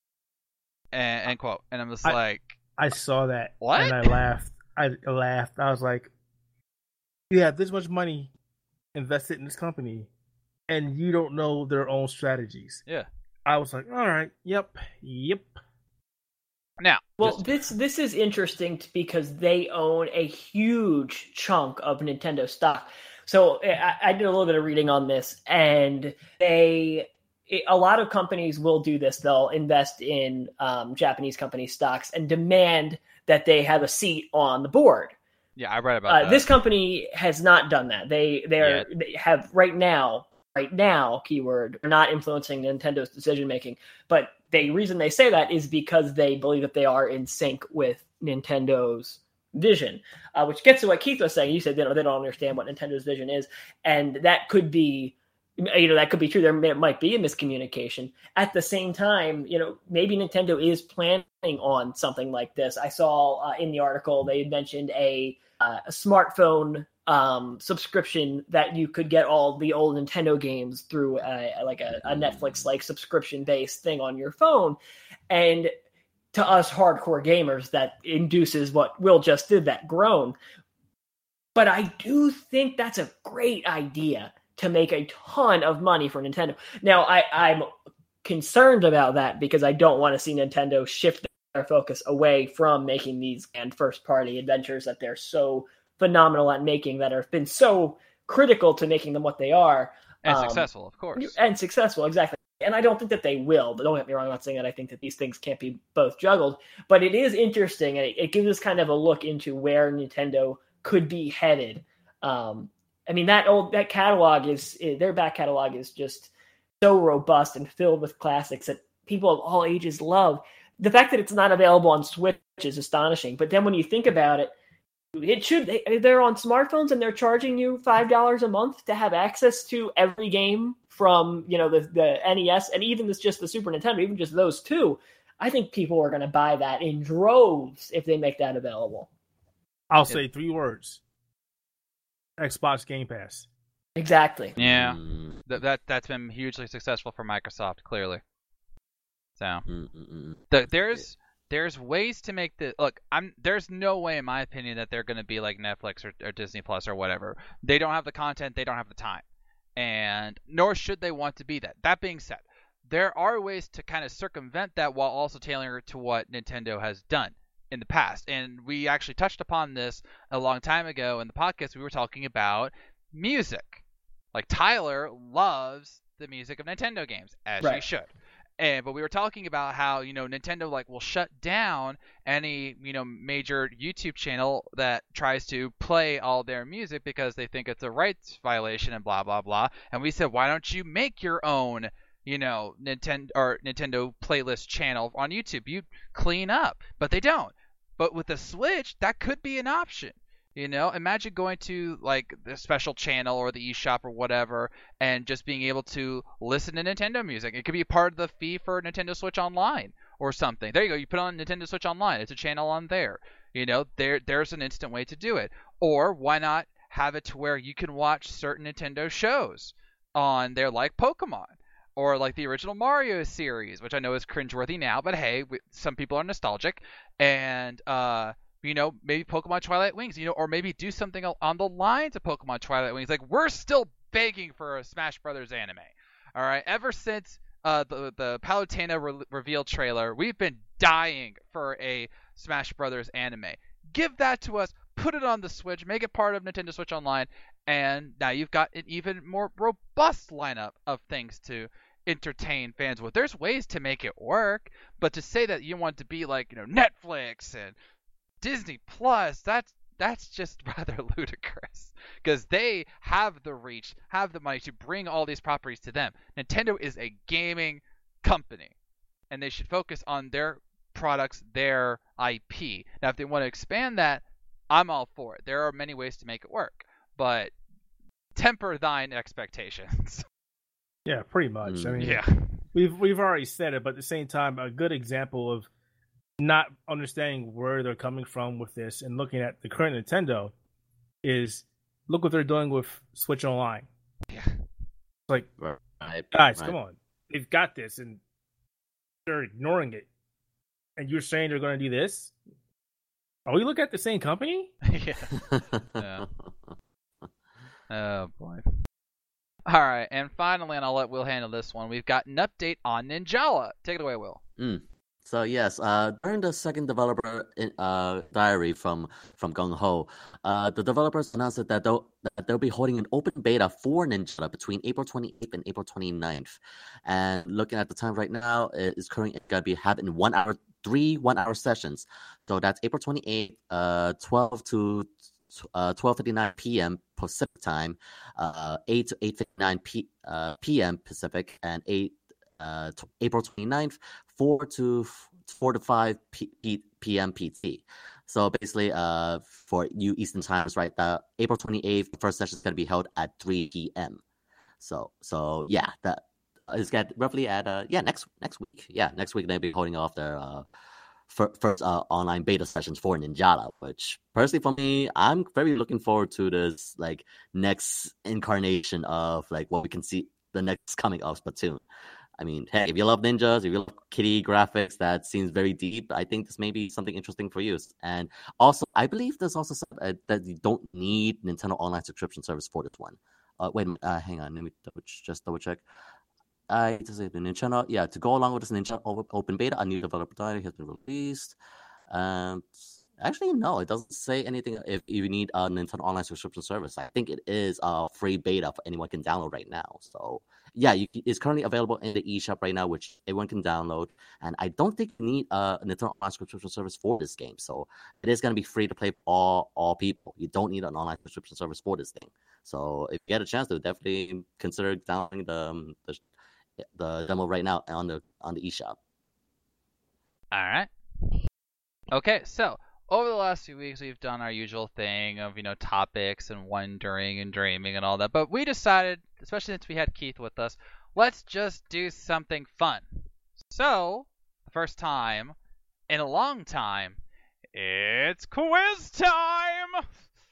[SPEAKER 1] And, end quote. And I'm just
[SPEAKER 4] I,
[SPEAKER 1] like,
[SPEAKER 4] I saw that.
[SPEAKER 1] What?
[SPEAKER 4] And I laughed. I laughed. I was like, you have this much money invested in this company, and you don't know their own strategies.
[SPEAKER 1] Yeah.
[SPEAKER 4] I was like, all right, yep, yep.
[SPEAKER 1] Now,
[SPEAKER 3] Well,
[SPEAKER 1] just-
[SPEAKER 3] this this is interesting t- because they own a huge chunk of Nintendo stock. So I, I did a little bit of reading on this, and they a lot of companies will do this. They'll invest in um, Japanese company stocks and demand that they have a seat on the board.
[SPEAKER 1] yeah, I read about
[SPEAKER 3] Uh,
[SPEAKER 1] that.
[SPEAKER 3] this company has not done that. They they are they have right now right now keyword are not influencing Nintendo's decision making. But the reason they say that is because they believe that they are in sync with Nintendo's vision, uh, which gets to what Keith was saying. You said they don't, they don't understand what Nintendo's vision is, and that could be, you know, that could be true. There may, might be a miscommunication. At the same time, you know, maybe Nintendo is planning on something like this. I saw uh, in the article they had mentioned a, uh, a smartphone um, subscription that you could get all the old Nintendo games through a, like a, a Netflix like subscription based thing on your phone, and to us hardcore gamers, that induces what Will just did, that groan. But I do think that's a great idea to make a ton of money for Nintendo. Now, I, I'm concerned about that because I don't want to see Nintendo shift their focus away from making these and first-party adventures that they're so phenomenal at making, that have been so critical to making them what they are.
[SPEAKER 1] and
[SPEAKER 3] Um,
[SPEAKER 1] successful, of course.
[SPEAKER 3] And successful, exactly. And I don't think that they will, but don't get me wrong, I'm not saying that I think that these things can't be both juggled, but it is interesting, and it, it gives us kind of a look into where Nintendo could be headed. Um, I mean, that old that catalog is, their back catalog is just so robust and filled with classics that people of all ages love. The fact that it's not available on Switch is astonishing, but then when you think about it, it should, they're on smartphones and they're charging you five dollars a month to have access to every game from, you know, the, the N E S and even this, just the Super Nintendo, even just those two. I think people are going to buy that in droves if they make that available.
[SPEAKER 4] I'll say three words. Xbox Game Pass.
[SPEAKER 3] Exactly.
[SPEAKER 1] Yeah,
[SPEAKER 2] Mm,
[SPEAKER 1] that, that that's been hugely successful for Microsoft, clearly. So
[SPEAKER 2] mm, mm, mm.
[SPEAKER 1] the, there's there's ways to make the look. I'm there's no way, in my opinion, that they're going to be like Netflix or, or Disney Plus or whatever. They don't have the content, they don't have the time, and nor should they want to be that. That being said, there are ways to kind of circumvent that while also tailoring it to what Nintendo has done in the past. And we actually touched upon this a long time ago in the podcast. We were talking about music. Like, Tyler loves the music of Nintendo games, as
[SPEAKER 3] Right.
[SPEAKER 1] you should. And but we were talking about how, you know, Nintendo like will shut down any, you know, major YouTube channel that tries to play all their music because they think it's a rights violation and blah blah blah. And we said, why don't you make your own, you know, Nintendo or Nintendo playlist channel on YouTube? You clean up, but they don't. But with the Switch, that could be an option. You know, imagine going to like the special channel or the eShop or whatever and just being able to listen to Nintendo music. It could be part of the fee for Nintendo Switch Online or something. There you go. You put on Nintendo Switch Online. It's a channel on there. You know, there there's an instant way to do it. Or why not have it to where you can watch certain Nintendo shows on there, like Pokemon or like the original Mario series, which I know is cringeworthy now, but hey, some people are nostalgic. And uh you know, maybe Pokemon Twilight Wings, you know, or maybe do something on the lines of Pokemon Twilight Wings. Like, we're still begging for a Smash Brothers anime. All right, ever since uh, the the Palutena re- reveal trailer, we've been dying for a Smash Brothers anime. Give that to us. Put it on the Switch. Make it part of Nintendo Switch Online, and now you've got an even more robust lineup of things to entertain fans with. There's ways to make it work, but to say that you want to be like, you know, Netflix and Disney Plus, that's that's just rather ludicrous, because they have the reach, have the money to bring all these properties to them. Nintendo is a gaming company, and they should focus on their products, their I P. Now, if they want to expand that, I'm all for it. There are many ways to make it work, but temper thine expectations.
[SPEAKER 4] Yeah, pretty much.
[SPEAKER 2] Mm.
[SPEAKER 4] I mean,
[SPEAKER 1] Yeah.
[SPEAKER 4] we've we've already said it, but at the same time, a good example of not understanding where they're coming from with this and looking at the current Nintendo is look what they're doing with Switch Online.
[SPEAKER 1] Yeah.
[SPEAKER 4] Like,
[SPEAKER 2] Right,
[SPEAKER 4] guys,
[SPEAKER 2] right.
[SPEAKER 4] come on. They've got this and they're ignoring it. And you're saying they're going to do this? Are we looking at the same company?
[SPEAKER 1] Yeah. Yeah. Oh, boy. All right, and finally, and I'll let Will handle this one, we've got an update on Ninjala. Take it away, Will.
[SPEAKER 2] Mm. So yes, uh, during the second developer in, uh, diary from from Gung Ho, uh, the developers announced that they'll that they'll be holding an open beta for Ninjala between April twenty-eighth and April twenty-ninth. And looking at the time right now, it's currently going to be having one hour, three one hour sessions. So that's April twenty-eighth, uh, twelve to uh, twelve fifty-nine p.m. Pacific time, uh, eight to eight fifty-nine p, uh, p.m. Pacific, and eight uh, t- April twenty-ninth, four to four to five p- p- p.m. P T. So basically, uh, for you Eastern times, right? The April twenty-eighth, the first session is going to be held at three p.m. So, so yeah, that is get roughly at uh, yeah next next week. Yeah, next week they'll be holding off their uh. first uh, online beta sessions for Ninjala, which personally for me, I'm very looking forward to this like next incarnation of like what we can see the next coming of Splatoon. I mean, hey, if you love ninjas, if you love kitty graphics, that seems very deep. I think this may be something interesting for you. And also, I believe there's also some, uh, that you don't need Nintendo Online subscription service for this one. Uh, wait a minute, uh, hang on, let me double, just double check. I just say the Nintendo, yeah, to go along with this Nintendo open beta, a new developer diary has been released. Um, actually, no, it doesn't say anything if you need a Nintendo Online subscription service. I think it is a free beta for anyone can download right now. So, yeah, you, it's currently available in the eShop right now, which everyone can download. And I don't think you need a Nintendo Online subscription service for this game. So, it is going to be free to play for all, all people. You don't need an online subscription service for this thing. So, if you get a chance to, definitely consider downloading the, um, the the demo right now on the on the eShop.
[SPEAKER 1] All right. Okay, so over the last few weeks, we've done our usual thing of, you know, topics and wondering and dreaming and all that. But we decided, especially since we had Keith with us, let's just do something fun. So, the first time in a long time, it's quiz time!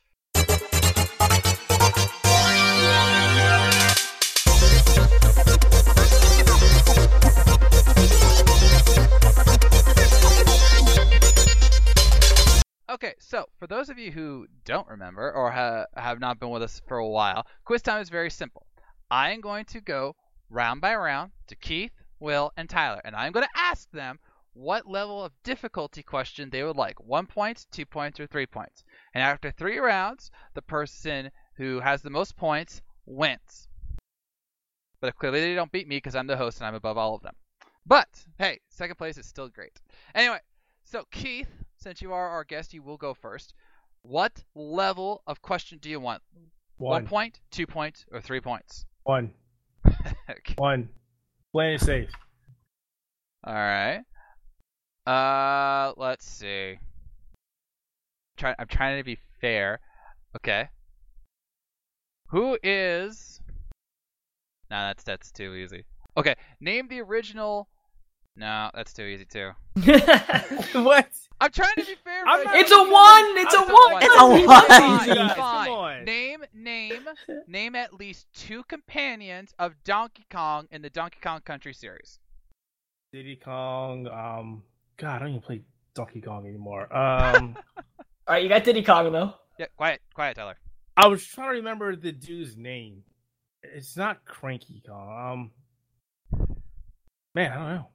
[SPEAKER 1] Okay, so for those of you who don't remember or ha- have not been with us for a while, quiz time is very simple. I am going to go round by round to Keith, Will, and Tyler, and I'm going to ask them what level of difficulty question they would like. One point, two points, or three points. And after three rounds, the person who has the most points wins. But clearly they don't beat me because I'm the host and I'm above all of them. But, hey, second place is still great. Anyway, so Keith, since you are our guest, you will go first. What level of question do you want?
[SPEAKER 4] One,
[SPEAKER 1] One point, two points, or three points?
[SPEAKER 4] one,
[SPEAKER 1] Okay.
[SPEAKER 4] one. Playing it safe.
[SPEAKER 1] All right. Uh, let's see. Try, I'm trying to be fair. Okay. Who is? No, that's that's too easy. Okay, name the original. No, that's too easy too.
[SPEAKER 4] What?
[SPEAKER 1] I'm trying to be fair.
[SPEAKER 4] I'm
[SPEAKER 1] but
[SPEAKER 4] not-
[SPEAKER 3] It's a one. It's a
[SPEAKER 1] I'm
[SPEAKER 3] one.
[SPEAKER 2] It's a one.
[SPEAKER 1] Fine,
[SPEAKER 4] Easy, guys,
[SPEAKER 1] fine.
[SPEAKER 4] come on.
[SPEAKER 1] Name, name, name at least two companions of Donkey Kong in the Donkey Kong Country series.
[SPEAKER 4] Diddy Kong. Um, God, I don't even play Donkey Kong anymore. Um,
[SPEAKER 3] All right, you got Diddy Kong though.
[SPEAKER 1] Yeah, quiet, quiet, Tyler.
[SPEAKER 4] I was trying to remember the dude's name. It's not Cranky Kong. Um, man, I don't know.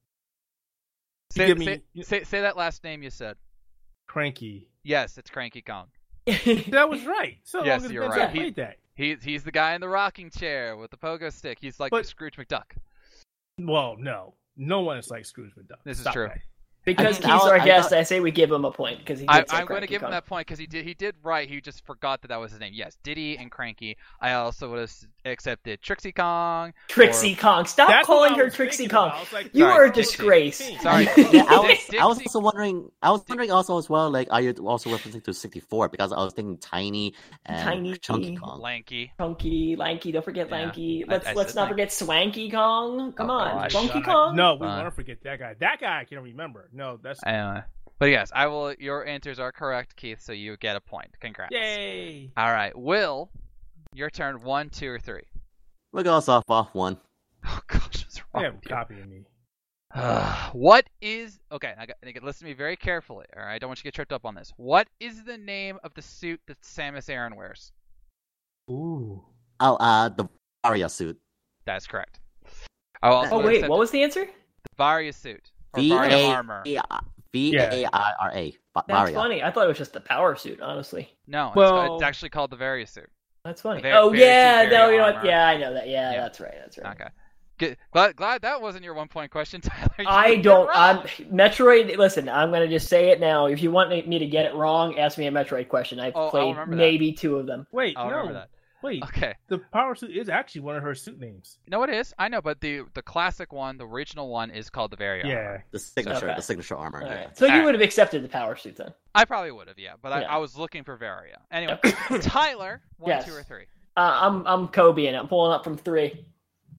[SPEAKER 4] You
[SPEAKER 1] Say,
[SPEAKER 4] give
[SPEAKER 1] say,
[SPEAKER 4] me-
[SPEAKER 1] say, say that last name you said.
[SPEAKER 4] Cranky.
[SPEAKER 1] Yes, it's Cranky Kong.
[SPEAKER 4] That was right. So
[SPEAKER 1] Yes,
[SPEAKER 4] long as
[SPEAKER 1] you're
[SPEAKER 4] Ben's
[SPEAKER 1] right.
[SPEAKER 4] played that.
[SPEAKER 1] He's he's the guy in the rocking chair with the pogo stick. He's like
[SPEAKER 4] But-
[SPEAKER 1] the Scrooge McDuck.
[SPEAKER 4] Well, no, no one is like Scrooge McDuck.
[SPEAKER 1] This is
[SPEAKER 4] Stop
[SPEAKER 1] true.
[SPEAKER 4] that.
[SPEAKER 3] Because
[SPEAKER 2] I-
[SPEAKER 3] Keith's
[SPEAKER 2] I-
[SPEAKER 3] our
[SPEAKER 2] I
[SPEAKER 3] guest,
[SPEAKER 2] thought-
[SPEAKER 3] I say we give him a point because he.
[SPEAKER 1] I,
[SPEAKER 3] Did say
[SPEAKER 1] I'm going to
[SPEAKER 3] Cranky
[SPEAKER 1] give him
[SPEAKER 3] Kong.
[SPEAKER 1] that point because he did he did right. He just forgot that that was his name. Yes, Diddy and Cranky. I also would have accepted Trixie Kong.
[SPEAKER 3] Trixie Kong. Stop
[SPEAKER 4] That's what
[SPEAKER 3] calling
[SPEAKER 4] I
[SPEAKER 3] her
[SPEAKER 4] was
[SPEAKER 3] Trixie
[SPEAKER 4] thinking
[SPEAKER 3] Kong.
[SPEAKER 4] about. I was like,
[SPEAKER 3] You
[SPEAKER 1] Sorry,
[SPEAKER 3] are a
[SPEAKER 1] Dixie.
[SPEAKER 3] disgrace.
[SPEAKER 1] Sorry.
[SPEAKER 2] Yeah, I was,
[SPEAKER 1] Dixie-
[SPEAKER 2] I was also wondering. I was wondering also as well. Like, are you also referencing to sixty-four? Because I was thinking Tiny and
[SPEAKER 3] Tiny.
[SPEAKER 2] Chunky Kong.
[SPEAKER 1] Lanky.
[SPEAKER 3] Chunky, Lanky. Don't forget
[SPEAKER 1] Yeah.
[SPEAKER 3] Lanky.
[SPEAKER 1] I-
[SPEAKER 3] Let's
[SPEAKER 1] I
[SPEAKER 3] let's
[SPEAKER 1] said
[SPEAKER 3] not
[SPEAKER 1] Lanky.
[SPEAKER 3] forget Swanky Kong. Come
[SPEAKER 1] Oh,
[SPEAKER 3] on,
[SPEAKER 1] gosh.
[SPEAKER 3] Donkey
[SPEAKER 4] God,
[SPEAKER 3] Kong.
[SPEAKER 4] No, we
[SPEAKER 1] Fine.
[SPEAKER 4] want to forget that guy. That guy I can remember. No, that's
[SPEAKER 1] Anyway. But yes, I will. Your answers are correct, Keith. So you get a point. Congrats.
[SPEAKER 4] yay.
[SPEAKER 1] All right, Will, your turn. One, two, or three.
[SPEAKER 2] We'll go off off one.
[SPEAKER 1] Oh gosh, what's
[SPEAKER 4] They
[SPEAKER 1] wrong?
[SPEAKER 4] have
[SPEAKER 1] with you?
[SPEAKER 4] copying me.
[SPEAKER 1] What is okay? I got, I got- listen to me very carefully. All right, I don't want you to get tripped up on this. What is the name of the suit that Samus Aran wears?
[SPEAKER 4] Ooh.
[SPEAKER 2] Oh, uh, the Varia suit.
[SPEAKER 1] That's correct. I will also
[SPEAKER 3] Oh wait,
[SPEAKER 1] accept
[SPEAKER 3] what was the answer?
[SPEAKER 1] the Varia suit or
[SPEAKER 2] V
[SPEAKER 1] Varia
[SPEAKER 2] A
[SPEAKER 1] armor?
[SPEAKER 2] V A I R A.
[SPEAKER 3] That's
[SPEAKER 2] Varia.
[SPEAKER 3] funny. I thought it was just the power suit. Honestly,
[SPEAKER 1] No, it's,
[SPEAKER 4] Well-
[SPEAKER 1] it's actually called the Varia suit.
[SPEAKER 3] that's funny.
[SPEAKER 1] Very-
[SPEAKER 3] oh
[SPEAKER 1] very
[SPEAKER 3] yeah,
[SPEAKER 1] suit,
[SPEAKER 3] no,
[SPEAKER 1] very
[SPEAKER 3] you know what?
[SPEAKER 1] armor.
[SPEAKER 3] Yeah, I know that. Yeah,
[SPEAKER 1] Yeah.
[SPEAKER 3] that's right. That's right.
[SPEAKER 1] Okay. Good. Glad, glad that wasn't your one point question, Tyler. You
[SPEAKER 3] I
[SPEAKER 1] were
[SPEAKER 3] don't.
[SPEAKER 1] wrong.
[SPEAKER 3] I'm Metroid. Listen, I'm gonna just say it now. If you want me to get it wrong, ask me a Metroid question. I've
[SPEAKER 1] Oh, I'll
[SPEAKER 3] played
[SPEAKER 1] remember that.
[SPEAKER 3] maybe two of them.
[SPEAKER 4] Wait,
[SPEAKER 1] I'll
[SPEAKER 4] no.
[SPEAKER 1] remember that.
[SPEAKER 4] Wait,
[SPEAKER 1] Okay.
[SPEAKER 4] the power suit is actually one of her suit names.
[SPEAKER 1] No, it is. I know, but the the classic one, the original one, is called the Varia.
[SPEAKER 4] Yeah.
[SPEAKER 1] armor.
[SPEAKER 2] The signature,
[SPEAKER 3] Okay.
[SPEAKER 2] the signature armor.
[SPEAKER 3] All
[SPEAKER 2] yeah.
[SPEAKER 3] right. So you
[SPEAKER 1] Alright.
[SPEAKER 3] would have accepted the power suit then?
[SPEAKER 1] I probably would have, yeah, but I,
[SPEAKER 3] Yeah.
[SPEAKER 1] I was looking for Varia. Anyway, Tyler, one,
[SPEAKER 3] Yes.
[SPEAKER 1] two, or three.
[SPEAKER 3] Uh, I'm I'm Kobe and I'm pulling up from three.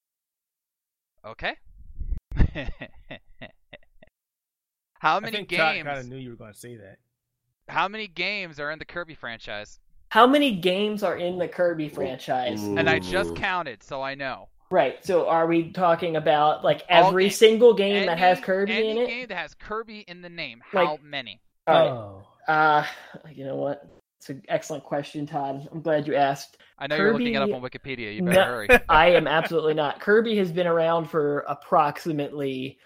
[SPEAKER 1] Okay. How
[SPEAKER 4] I
[SPEAKER 1] many
[SPEAKER 4] think Todd
[SPEAKER 1] games?
[SPEAKER 4] kind of knew you were going to say that.
[SPEAKER 1] How many games are in the Kirby franchise?
[SPEAKER 3] How many games are in the Kirby franchise?
[SPEAKER 2] Ooh.
[SPEAKER 1] And I just
[SPEAKER 2] Ooh.
[SPEAKER 1] counted, so I know.
[SPEAKER 3] Right. So are we talking about like
[SPEAKER 1] All
[SPEAKER 3] every
[SPEAKER 1] games.
[SPEAKER 3] single game that
[SPEAKER 1] Any-
[SPEAKER 3] has Kirby
[SPEAKER 1] any
[SPEAKER 3] in it?
[SPEAKER 1] game that has Kirby in the name. How
[SPEAKER 3] Like-
[SPEAKER 1] many?
[SPEAKER 3] All right.
[SPEAKER 4] Oh.
[SPEAKER 3] Uh, you know what? It's an excellent question, Todd. I'm glad you asked.
[SPEAKER 1] I know you're looking it up
[SPEAKER 3] Kirby-
[SPEAKER 1] on Wikipedia. You better
[SPEAKER 3] No.
[SPEAKER 1] hurry.
[SPEAKER 3] I am absolutely not. Kirby has been around for approximately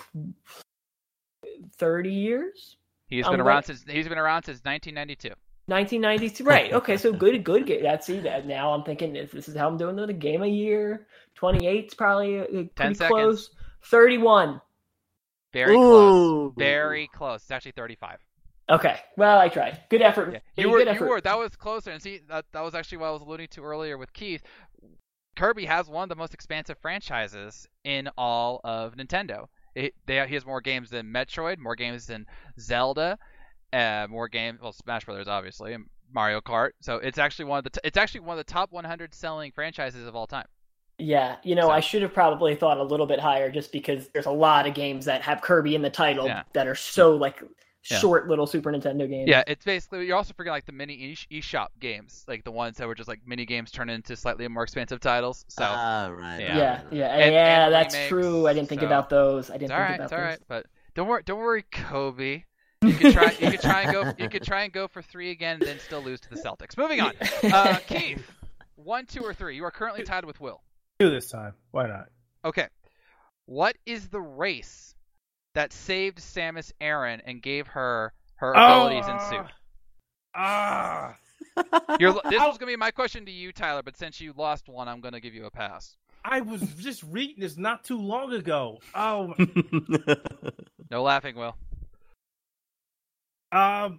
[SPEAKER 3] thirty years.
[SPEAKER 1] He's
[SPEAKER 3] I'm
[SPEAKER 1] been
[SPEAKER 3] gonna-
[SPEAKER 1] around since he's been around since nineteen ninety-two.
[SPEAKER 3] nineteen ninety-two. Right. Okay. So good. Good. game. That's see that. Now I'm thinking if this is how I'm doing the game a year. twenty-eight's probably uh, pretty
[SPEAKER 1] Ten
[SPEAKER 3] close. thirty-one.
[SPEAKER 1] Very close.
[SPEAKER 2] Ooh.
[SPEAKER 1] Very close. It's actually thirty-five.
[SPEAKER 3] Okay. Well, I tried. Good effort.
[SPEAKER 1] Yeah.
[SPEAKER 3] Hey,
[SPEAKER 1] You were,
[SPEAKER 3] good
[SPEAKER 1] you
[SPEAKER 3] effort.
[SPEAKER 1] were. That was closer. And see, that, that was actually what I was alluding to earlier with Keith. Kirby has one of the most expansive franchises in all of Nintendo. It, they, he has more games than Metroid, more games than Zelda, uh, more games. Well, Smash Brothers, obviously, and Mario Kart. So it's actually one of the. T- it's actually one of the top one hundred selling franchises of all time.
[SPEAKER 3] Yeah, you know,
[SPEAKER 1] So-
[SPEAKER 3] I should have probably thought a little bit higher just because there's a lot of games that have Kirby in the title
[SPEAKER 1] Yeah.
[SPEAKER 3] that are so like
[SPEAKER 1] Yeah.
[SPEAKER 3] short little Super Nintendo games.
[SPEAKER 1] Yeah, it's basically you're also forgetting like the mini e- eShop games, like the ones that were just like mini games turned into slightly more expensive titles. So
[SPEAKER 2] Ah, right.
[SPEAKER 1] Yeah.
[SPEAKER 3] Yeah, yeah,
[SPEAKER 1] And-
[SPEAKER 3] yeah,
[SPEAKER 1] and
[SPEAKER 3] that's
[SPEAKER 1] remakes,
[SPEAKER 3] true. I didn't think
[SPEAKER 1] so-
[SPEAKER 3] about those. I didn't
[SPEAKER 1] it's all
[SPEAKER 3] think
[SPEAKER 1] right,
[SPEAKER 3] about
[SPEAKER 1] it's all
[SPEAKER 3] those.
[SPEAKER 1] right. But don't worry, don't worry, Kobe. You could try, you could try and go, you could try and go for three again, and then still lose to the Celtics. Moving on, uh, Keith, one, two, or three. You are currently tied with Will.
[SPEAKER 4] Do this time. Why not?
[SPEAKER 1] Okay, what is the race that saved Samus Aran and gave her her abilities in suit?
[SPEAKER 4] Ah.
[SPEAKER 1] You're, this was gonna be my question to you, Tyler, but since you lost one, I'm gonna give you a pass.
[SPEAKER 4] I was just reading this not too long ago. Oh,
[SPEAKER 1] No laughing, Will.
[SPEAKER 4] um,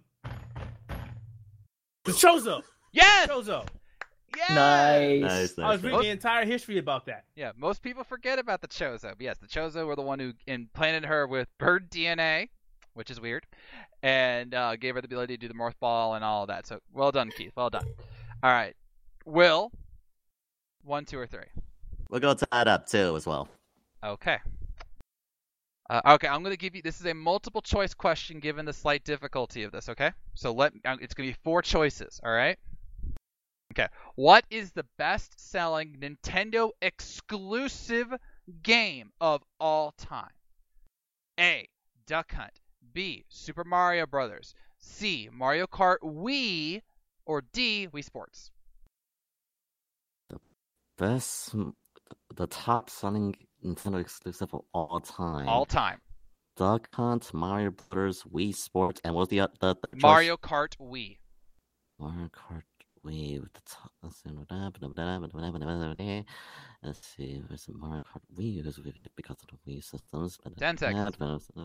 [SPEAKER 4] the Chozo.
[SPEAKER 1] Yes.
[SPEAKER 4] Chozo.
[SPEAKER 1] Yes.
[SPEAKER 3] Nice.
[SPEAKER 2] nice,
[SPEAKER 4] I
[SPEAKER 2] nice,
[SPEAKER 4] was reading
[SPEAKER 2] nice.
[SPEAKER 4] the entire history about that.
[SPEAKER 1] Yeah, most people forget about the Chozo. But yes, the Chozo were the one who implanted her with bird D N A, which is weird, and uh, gave her the ability to do the morph ball and all of that. So well done, Keith. Well done. All right, Will, one, two, or three.
[SPEAKER 2] We'll go to that up too as well.
[SPEAKER 1] Okay. Uh, okay, I'm going to give you. This is a multiple choice question, given the slight difficulty of this. Okay, so let it's going to be four choices. All right. Okay. What is the best-selling Nintendo exclusive game of all time? A. Duck Hunt. B. Super Mario Brothers. C. Mario Kart Wii. Or D. Wii Sports.
[SPEAKER 2] The best, the top selling Nintendo exclusive of all time.
[SPEAKER 1] All time.
[SPEAKER 2] Duck Hunt, Mario Brothers, Wii Sports, and what was the other? The, the
[SPEAKER 1] Mario Kart Wii.
[SPEAKER 2] Mario Kart Wii with the top. Let's see. Let's see. Where's the Mario Kart Wii? Because because of the Wii systems.
[SPEAKER 1] Ten seconds.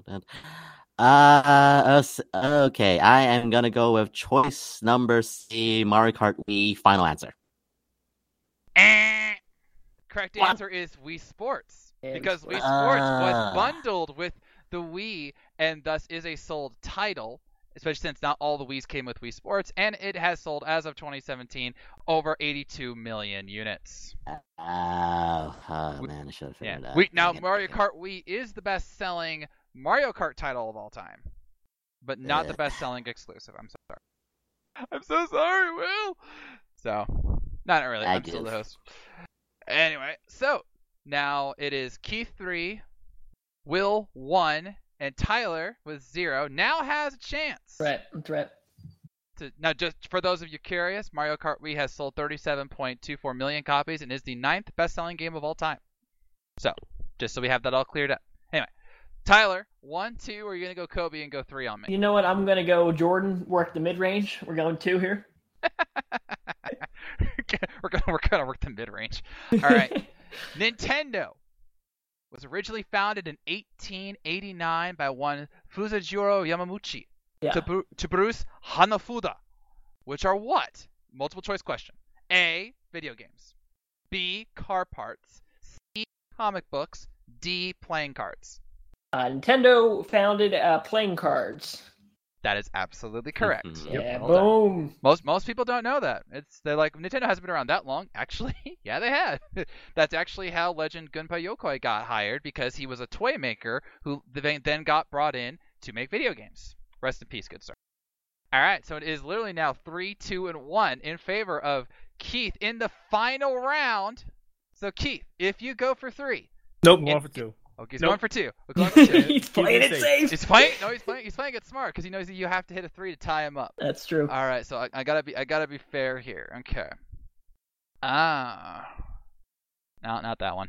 [SPEAKER 2] Uh, okay. I am gonna go with choice number C, Mario Kart Wii. Final answer.
[SPEAKER 1] Eh. Correct
[SPEAKER 2] What?
[SPEAKER 1] answer is Wii Sports.
[SPEAKER 3] Yeah,
[SPEAKER 1] Because
[SPEAKER 3] Wii
[SPEAKER 1] Wii
[SPEAKER 3] Sports.
[SPEAKER 1] Sports was
[SPEAKER 2] Ah.
[SPEAKER 1] bundled with the Wii and thus is a sold title, especially since not all the Wiis came with Wii Sports, and it has sold, as of twenty seventeen, over eighty-two million units.
[SPEAKER 2] Oh, oh man, I should have
[SPEAKER 1] Yeah.
[SPEAKER 2] figured that.
[SPEAKER 1] We, now,
[SPEAKER 2] Dang it,
[SPEAKER 1] Mario
[SPEAKER 2] dang it.
[SPEAKER 1] Kart Wii is the best-selling Mario Kart title of all time, but not the
[SPEAKER 2] Ugh.
[SPEAKER 1] best-selling exclusive. I'm so sorry. I'm so sorry, Will. So, not really.
[SPEAKER 2] I
[SPEAKER 1] I'm still the
[SPEAKER 2] give.
[SPEAKER 1] host. Anyway, so now it is Keith three, Will one, and Tyler with zero now has a chance.
[SPEAKER 3] Threat. Threat.
[SPEAKER 1] To, now, just for those of you curious, Mario Kart Wii has sold thirty-seven point two four million copies and is the ninth best-selling game of all time. So, just so we have that all cleared up. Anyway, Tyler, one, two, or are you gonna go Kobe and go three on me?
[SPEAKER 3] You know what? I'm gonna go Jordan. Work the mid range. We're going two here.
[SPEAKER 1] we're gonna we're gonna work the mid-range. All right. Nintendo was originally founded in eighteen eighty-nine by one Fusajiro Yamamuchi
[SPEAKER 3] Yeah.
[SPEAKER 1] to, bru- to produce Hanafuda, which are what? Multiple choice question. A. Video games. B. Car parts. C. Comic books. D. Playing cards.
[SPEAKER 3] Uh, Nintendo founded uh, playing cards.
[SPEAKER 1] That is absolutely correct.
[SPEAKER 2] Mhm.
[SPEAKER 3] Yeah.
[SPEAKER 1] well done.
[SPEAKER 3] Boom.
[SPEAKER 1] Most most people don't know that. It's they're like Nintendo hasn't been around that long. Actually, yeah, they have. That's actually how Legend Gunpei Yokoi got hired, because he was a toy maker who then then got brought in to make video games. Rest in peace, good sir. All right, so it is literally now three, two, and one in favor of Keith in the final round. So Keith, if you go for three,
[SPEAKER 4] Nope,
[SPEAKER 1] It-
[SPEAKER 4] going for two.
[SPEAKER 1] okay, he's
[SPEAKER 4] Nope.
[SPEAKER 1] going for two. We're going for two.
[SPEAKER 3] He's
[SPEAKER 4] Keep
[SPEAKER 3] playing
[SPEAKER 4] it
[SPEAKER 3] it
[SPEAKER 4] safe.
[SPEAKER 3] safe.
[SPEAKER 1] He's playing. No, he's playing. He's playing it smart because he knows that you have to hit a three to tie him up.
[SPEAKER 3] That's true.
[SPEAKER 1] All right, so I, I gotta be I gotta be fair here. Okay. Ah. No, not that one.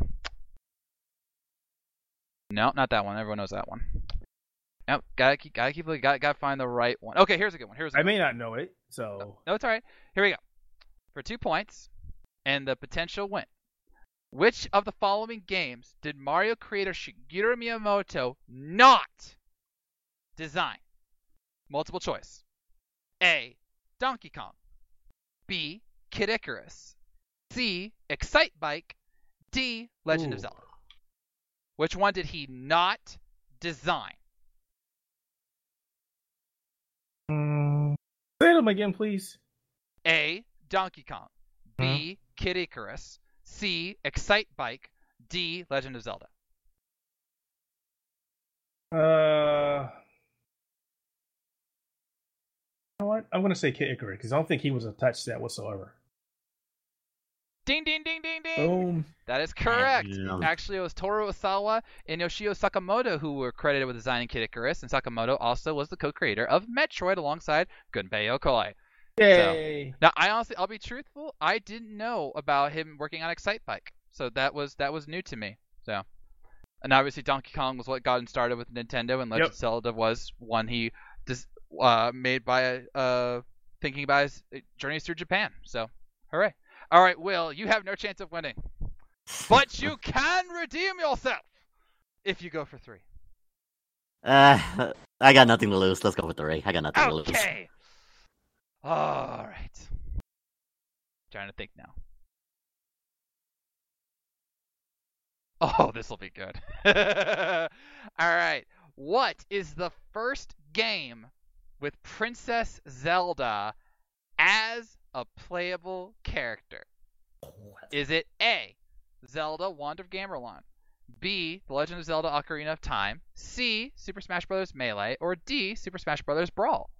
[SPEAKER 1] No, not that one. Everyone knows that one. Nope. Gotta keep gotta keep gotta gotta find the right one. Okay, here's a good one. Here's a
[SPEAKER 4] I
[SPEAKER 1] good
[SPEAKER 4] may not know it, so
[SPEAKER 1] No, it's all right. Here we go. For two points and the potential win. Which of the following games did Mario creator Shigeru Miyamoto not design? Multiple choice. A. Donkey Kong. B. Kid Icarus. C. Excite Bike. D. Legend of
[SPEAKER 4] Ooh.
[SPEAKER 1] Zelda. Which one did he not design?
[SPEAKER 4] Mm, say them again, please.
[SPEAKER 1] A. Donkey Kong. B. Kid Icarus. C. Excite Bike. D. Legend of Zelda.
[SPEAKER 4] Uh, you know what? I'm gonna say Kid Icarus because I don't think he was attached to that whatsoever.
[SPEAKER 1] Ding, ding, ding, ding, ding.
[SPEAKER 3] Boom.
[SPEAKER 1] That is correct.
[SPEAKER 2] Yeah.
[SPEAKER 1] Actually, it was Toru Osawa and Yoshio Sakamoto who were credited with designing Kid Icarus, and Sakamoto also was the co-creator of Metroid alongside Gunpei Yokoi.
[SPEAKER 4] Yay!
[SPEAKER 1] Now, I honestly, I'll be truthful, I didn't know about him working on Excite Bike, so that was that was new to me. So, and obviously Donkey Kong was what got him started with Nintendo, and Legend of
[SPEAKER 4] Yep.
[SPEAKER 1] Zelda was one he just uh, made by uh, thinking about his journeys through Japan. So, hooray! All right, Will, you have no chance of winning, but you can redeem yourself if you go for three.
[SPEAKER 2] Uh, I got nothing to lose. Let's go with three. I got nothing to lose.
[SPEAKER 1] Okay. All right. Trying to think now. Oh, this will be good. All right. What is the first game with Princess Zelda as a playable character? Is it A, Zelda Wand of Gamelon, B, The Legend of Zelda Ocarina of Time, C, Super Smash Bros. Melee, or D, Super Smash Bros. Brawl?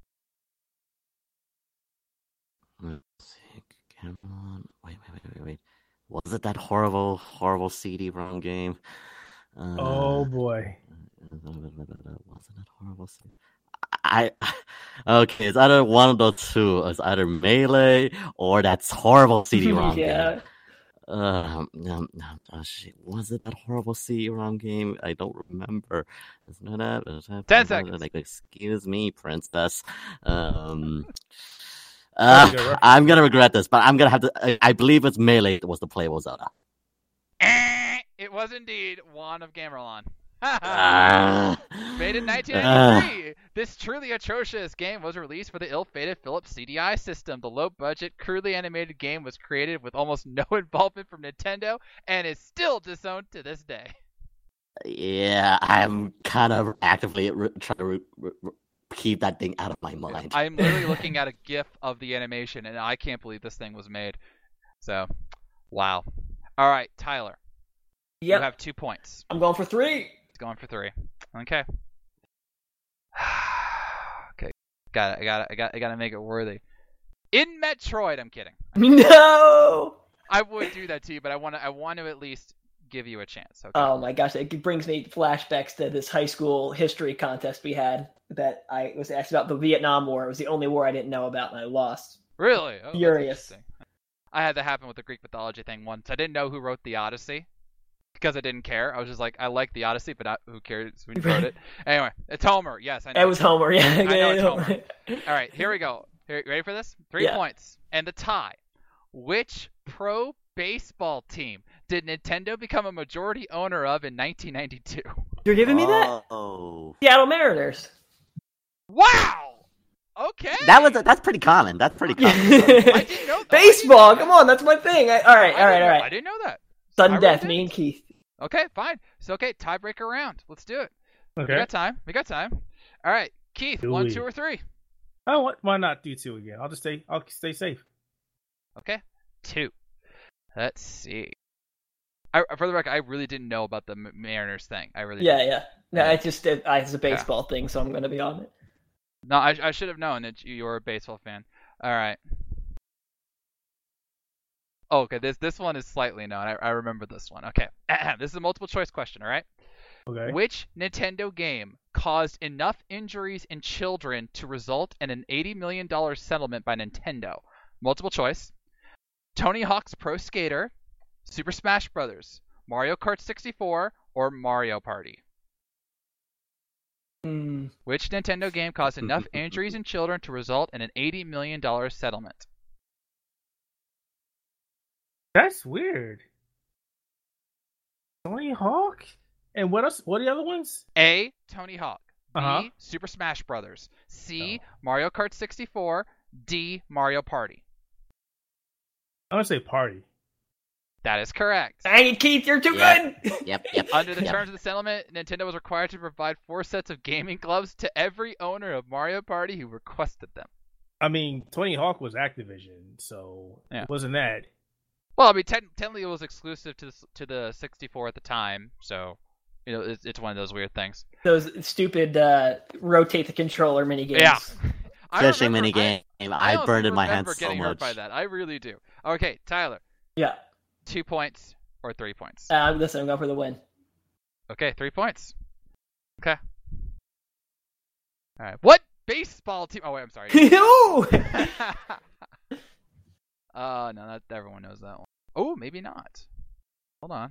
[SPEAKER 2] Let's see. Cameron. Wait, wait, wait, wait, wait. Was it that horrible, horrible C D ROM game? Uh,
[SPEAKER 4] Oh boy.
[SPEAKER 2] Wasn't that horrible? C D? I okay. It's either one of those two. It's either Melee or that's horrible C D ROM
[SPEAKER 3] yeah.
[SPEAKER 2] game. Um, um, um, oh shit, was it that horrible C D ROM game? I don't remember.
[SPEAKER 1] Ten seconds.
[SPEAKER 2] Like, excuse me, princess. Um, uh, I'm gonna regret this, but I'm gonna have to. I, I believe it's Melee that was the playable Zelda.
[SPEAKER 1] It was indeed Wand of Gamelon.
[SPEAKER 2] Ah.
[SPEAKER 1] Made in nineteen ninety-three, uh, this truly atrocious game was released for the ill-fated Philips C D I system. The low-budget, crudely animated game was created with almost no involvement from Nintendo and is still disowned to this day.
[SPEAKER 2] Yeah, I'm kind of actively re- trying to re- re- keep that thing out of my mind.
[SPEAKER 1] I'm literally looking at a GIF of the animation, and I can't believe this thing was made. So, wow. All right, Tyler.
[SPEAKER 3] Yep.
[SPEAKER 1] You have two points.
[SPEAKER 3] I'm going for three.
[SPEAKER 1] It's going for three. Okay. okay. Got it. I got it. I got. I got to make it worthy. In Metroid, I'm kidding.
[SPEAKER 3] No.
[SPEAKER 1] I would do that to you, but I want to. I want to at least give you a chance. Okay.
[SPEAKER 3] Oh my gosh, it brings me flashbacks to this high school history contest we had that I was asked about the Vietnam War. It was the only war I didn't know about, and I lost.
[SPEAKER 1] Really? Oh,
[SPEAKER 3] Furious.
[SPEAKER 1] I had that happen with the Greek mythology thing once. I didn't know who wrote the Odyssey. Because I didn't care. I was just like, I like the Odyssey, but not, who cares when you wrote it? Anyway, it's Homer. Yes, I know.
[SPEAKER 3] It was Homer, yeah.
[SPEAKER 1] I know it's Homer. All right, here we go. Here, ready for this? Three
[SPEAKER 3] Yeah.
[SPEAKER 1] points. And the tie. Which pro baseball team did Nintendo become a majority owner of in nineteen ninety-two?
[SPEAKER 3] You're giving me that?
[SPEAKER 2] Oh.
[SPEAKER 3] Seattle Mariners.
[SPEAKER 1] Wow! Okay.
[SPEAKER 2] That was a, that's pretty common. That's pretty common.
[SPEAKER 1] I didn't know that.
[SPEAKER 3] Baseball, come on, that's my thing. I, all right,
[SPEAKER 1] I
[SPEAKER 3] all right,
[SPEAKER 1] didn't
[SPEAKER 3] all
[SPEAKER 1] know-
[SPEAKER 3] right.
[SPEAKER 1] I didn't know that.
[SPEAKER 3] Sudden
[SPEAKER 1] I
[SPEAKER 3] death,
[SPEAKER 1] really
[SPEAKER 3] me and Keith.
[SPEAKER 1] Okay, fine. So, okay, tiebreaker round. Let's do it. We
[SPEAKER 4] Okay.
[SPEAKER 1] got time. We got time. All right, Keith,
[SPEAKER 4] Do
[SPEAKER 1] one,
[SPEAKER 4] we?
[SPEAKER 1] two, or three?
[SPEAKER 4] Oh, what? Why not do two again? I'll just stay. I'll stay safe.
[SPEAKER 1] Okay, two. Let's see. I, for the record, I really didn't know about the Mariners thing. I really
[SPEAKER 3] Yeah,
[SPEAKER 1] didn't.
[SPEAKER 3] yeah. No, it's just it, it's a baseball thing, so I'm going to be on it.
[SPEAKER 1] No, I, I should have known that you were a baseball fan. All right. Oh, okay, this this one is slightly known. I, I remember this one. Okay, this is a multiple choice question. All right.
[SPEAKER 4] Okay.
[SPEAKER 1] Which Nintendo game caused enough injuries in children to result in an eighty million dollars settlement by Nintendo? Multiple choice. Tony Hawk's Pro Skater, Super Smash Bros., Mario Kart sixty-four, or Mario Party?
[SPEAKER 3] Mm.
[SPEAKER 1] Which Nintendo game caused enough injuries in children to result in an eighty million dollars settlement?
[SPEAKER 4] That's weird. Tony Hawk? And what else? What are the other ones?
[SPEAKER 1] A. Tony Hawk. B.
[SPEAKER 4] Uh-huh.
[SPEAKER 1] Super Smash Bros. C.
[SPEAKER 4] Oh.
[SPEAKER 1] Mario Kart sixty-four. D. Mario Party.
[SPEAKER 4] I'm gonna say party.
[SPEAKER 1] That is correct.
[SPEAKER 3] Dang it, Keith, you're too
[SPEAKER 2] Yeah.
[SPEAKER 3] good!
[SPEAKER 2] Yep, yep.
[SPEAKER 1] Under the
[SPEAKER 2] yep.
[SPEAKER 1] terms of the settlement, Nintendo was required to provide four sets of gaming gloves to every owner of Mario Party who requested them.
[SPEAKER 4] I mean, Tony Hawk was Activision, so
[SPEAKER 1] Yeah.
[SPEAKER 4] it wasn't that.
[SPEAKER 1] Well, I mean, te- technically it was exclusive to the, to the sixty-four at the time, so you know it's, it's one of those weird things.
[SPEAKER 3] Those stupid uh, rotate the controller mini games.
[SPEAKER 1] Yeah. I
[SPEAKER 2] Fishing
[SPEAKER 1] remember-
[SPEAKER 2] mini game.
[SPEAKER 1] I,
[SPEAKER 2] I,
[SPEAKER 1] I
[SPEAKER 2] burned in my
[SPEAKER 1] remember
[SPEAKER 2] hands so
[SPEAKER 1] getting hurt
[SPEAKER 2] much.
[SPEAKER 1] by that. I really do. Okay, Tyler,
[SPEAKER 3] Yeah.
[SPEAKER 1] two points or three points?
[SPEAKER 3] Uh, listen, I'm going for the win.
[SPEAKER 1] Okay, three points. Okay. All right. What baseball team? Oh wait, I'm sorry.
[SPEAKER 3] Ooh!
[SPEAKER 1] Oh, no, that everyone knows that one. Oh, maybe not. Hold on.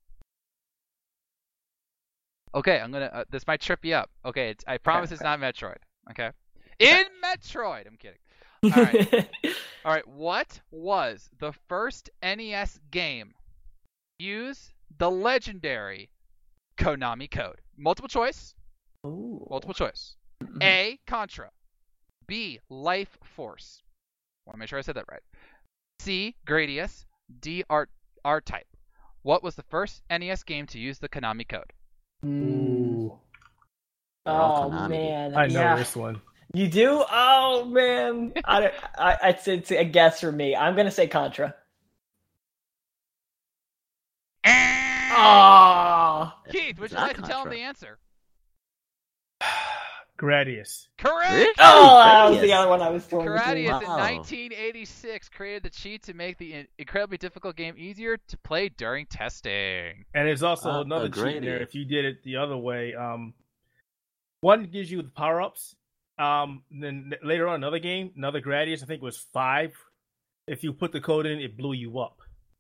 [SPEAKER 1] Okay, I'm gonna. Uh, this might trip you up. Okay, it's, I promise
[SPEAKER 3] Okay,
[SPEAKER 1] it's not Metroid. Okay. In Metroid, I'm kidding. All right. All right. What was the first N E S game? Use the legendary Konami code. Multiple choice.
[SPEAKER 3] Ooh.
[SPEAKER 1] Multiple choice. A. Contra. B. Life Force. Want to make sure I said that right. C. Gradius. D. R. R-Type. What was the first N E S game to use the Konami code?
[SPEAKER 3] Mm.
[SPEAKER 4] Ooh.
[SPEAKER 3] Oh
[SPEAKER 2] Konami.
[SPEAKER 3] man,
[SPEAKER 4] I know
[SPEAKER 3] yeah.
[SPEAKER 4] this one.
[SPEAKER 3] You do? Oh man, I, I, I, it's, it's a guess for me. I'm gonna say Contra. Oh,
[SPEAKER 1] Keith, would you
[SPEAKER 2] Not
[SPEAKER 1] like to tell him
[SPEAKER 2] Contra.
[SPEAKER 1] the answer?
[SPEAKER 4] Gradius.
[SPEAKER 1] Correct!
[SPEAKER 2] Really?
[SPEAKER 3] oh, that was the
[SPEAKER 2] Gradius.
[SPEAKER 3] other one I was throwing between.
[SPEAKER 1] Gradius in
[SPEAKER 2] Wow.
[SPEAKER 1] nineteen eighty-six created the cheat to make the in- incredibly difficult game easier to play during testing.
[SPEAKER 4] And there's also
[SPEAKER 2] Oh,
[SPEAKER 4] another cheat in there.
[SPEAKER 2] Gradius.
[SPEAKER 4] If you did it the other way, um, one gives you the power ups. Um, then later on, another game, another Gradius, I think it was five. If you put the code in, it blew you up.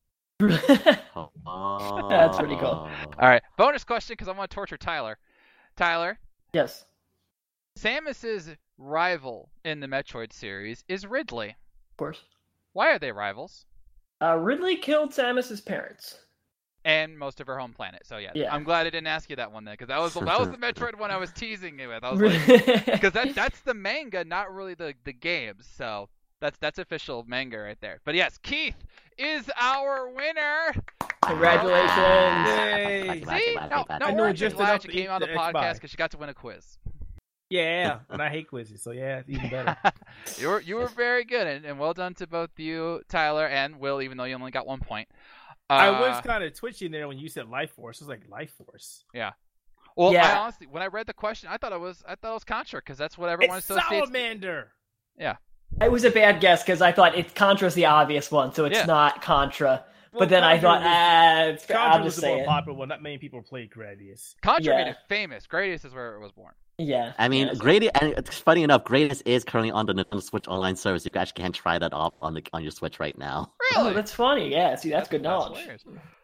[SPEAKER 2] Oh.
[SPEAKER 3] That's pretty cool.
[SPEAKER 1] All right, bonus question because I want to torture Tyler. Tyler,
[SPEAKER 3] Yes.
[SPEAKER 1] Samus's rival in the Metroid series is Ridley.
[SPEAKER 3] Of course.
[SPEAKER 1] Why are they rivals?
[SPEAKER 3] Uh, Ridley killed Samus's parents.
[SPEAKER 1] And most of her home planet. So yeah,
[SPEAKER 3] Yeah.
[SPEAKER 1] I'm glad I didn't ask you that one then, because that was the, that was the Metroid one I was teasing you with. I was like, because that that's the manga, not really the the games. So that's that's official manga right there. But yes, Keith is our winner.
[SPEAKER 3] Congratulations.
[SPEAKER 4] Yay.
[SPEAKER 1] See, no,
[SPEAKER 2] I
[SPEAKER 1] no,
[SPEAKER 4] know
[SPEAKER 1] we're
[SPEAKER 4] just
[SPEAKER 1] just glad
[SPEAKER 4] enough
[SPEAKER 1] you
[SPEAKER 4] to
[SPEAKER 1] came
[SPEAKER 4] eat
[SPEAKER 1] on the
[SPEAKER 4] the
[SPEAKER 1] podcast
[SPEAKER 4] X-Buy.
[SPEAKER 1] because you got to win a quiz.
[SPEAKER 4] Yeah, and I hate quizzes, so yeah, it's even better.
[SPEAKER 1] you were you were very good, and, and well done to both you, Tyler, and Will, even though you only got one point. Uh,
[SPEAKER 4] I was kind of twitching there when you said Life Force. I was like, Life Force.
[SPEAKER 1] well, I
[SPEAKER 3] Yeah.
[SPEAKER 1] honestly, when I read the question, I thought it was I thought it was Contra because that's what everyone
[SPEAKER 4] It's
[SPEAKER 1] associates.
[SPEAKER 4] Salamander.
[SPEAKER 3] It was a bad guess because I thought it Contra's the obvious one, so it's
[SPEAKER 1] Yeah.
[SPEAKER 3] not Contra.
[SPEAKER 4] Well,
[SPEAKER 3] but then I
[SPEAKER 4] Contra
[SPEAKER 3] thought,
[SPEAKER 4] was-
[SPEAKER 3] ah, it's,
[SPEAKER 4] Contra
[SPEAKER 3] I'll
[SPEAKER 4] was
[SPEAKER 3] just
[SPEAKER 4] the more
[SPEAKER 3] say it.
[SPEAKER 4] popular one. Not many people played Gradius.
[SPEAKER 1] Contra
[SPEAKER 3] Yeah.
[SPEAKER 1] made it famous. Gradius is where it was born.
[SPEAKER 3] Yeah.
[SPEAKER 2] I mean,
[SPEAKER 3] yeah, so-
[SPEAKER 2] Gradius, and it's funny enough, Gradius is currently on the Nintendo Switch online service. You actually can try that off on the on your Switch right now.
[SPEAKER 1] Really?
[SPEAKER 3] Oh, that's funny. Yeah, see, that's good knowledge.
[SPEAKER 1] hilarious.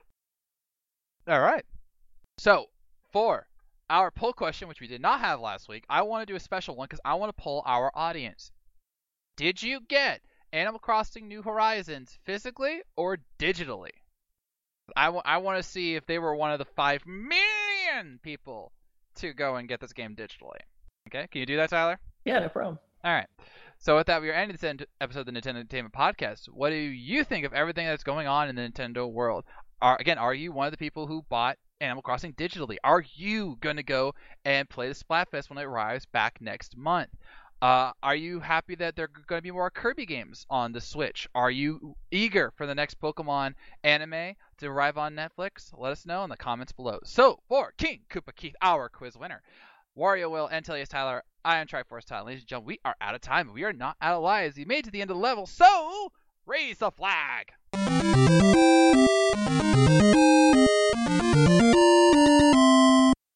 [SPEAKER 1] All right. So for our poll question, which we did not have last week, I want to do a special one because I want to poll our audience. Did you get Animal Crossing New Horizons physically or digitally? I, w- I want to see if they were one of the five million people to go and get this game digitally. Okay, can you do that, Tyler?
[SPEAKER 3] Yeah, no problem.
[SPEAKER 1] All right. So with that, we are ending this end- episode of the Nintendo Entertainment Podcast. What do you think of everything that's going on in the Nintendo world? Are again, are you one of the people who bought Animal Crossing digitally? Are you going to go and play the Splatfest when it arrives back next month? Uh, are you happy that there are going to be more Kirby games on the Switch? Are you eager for the next Pokemon anime to arrive on Netflix? Let us know in the comments below. So, for King Koopa Keith, our quiz winner, Wario Will, and Telius Tyler, I am Triforce Tyler. Ladies and gentlemen, we are out of time. We are not out of lives. We made it to the end of the level, so raise the flag!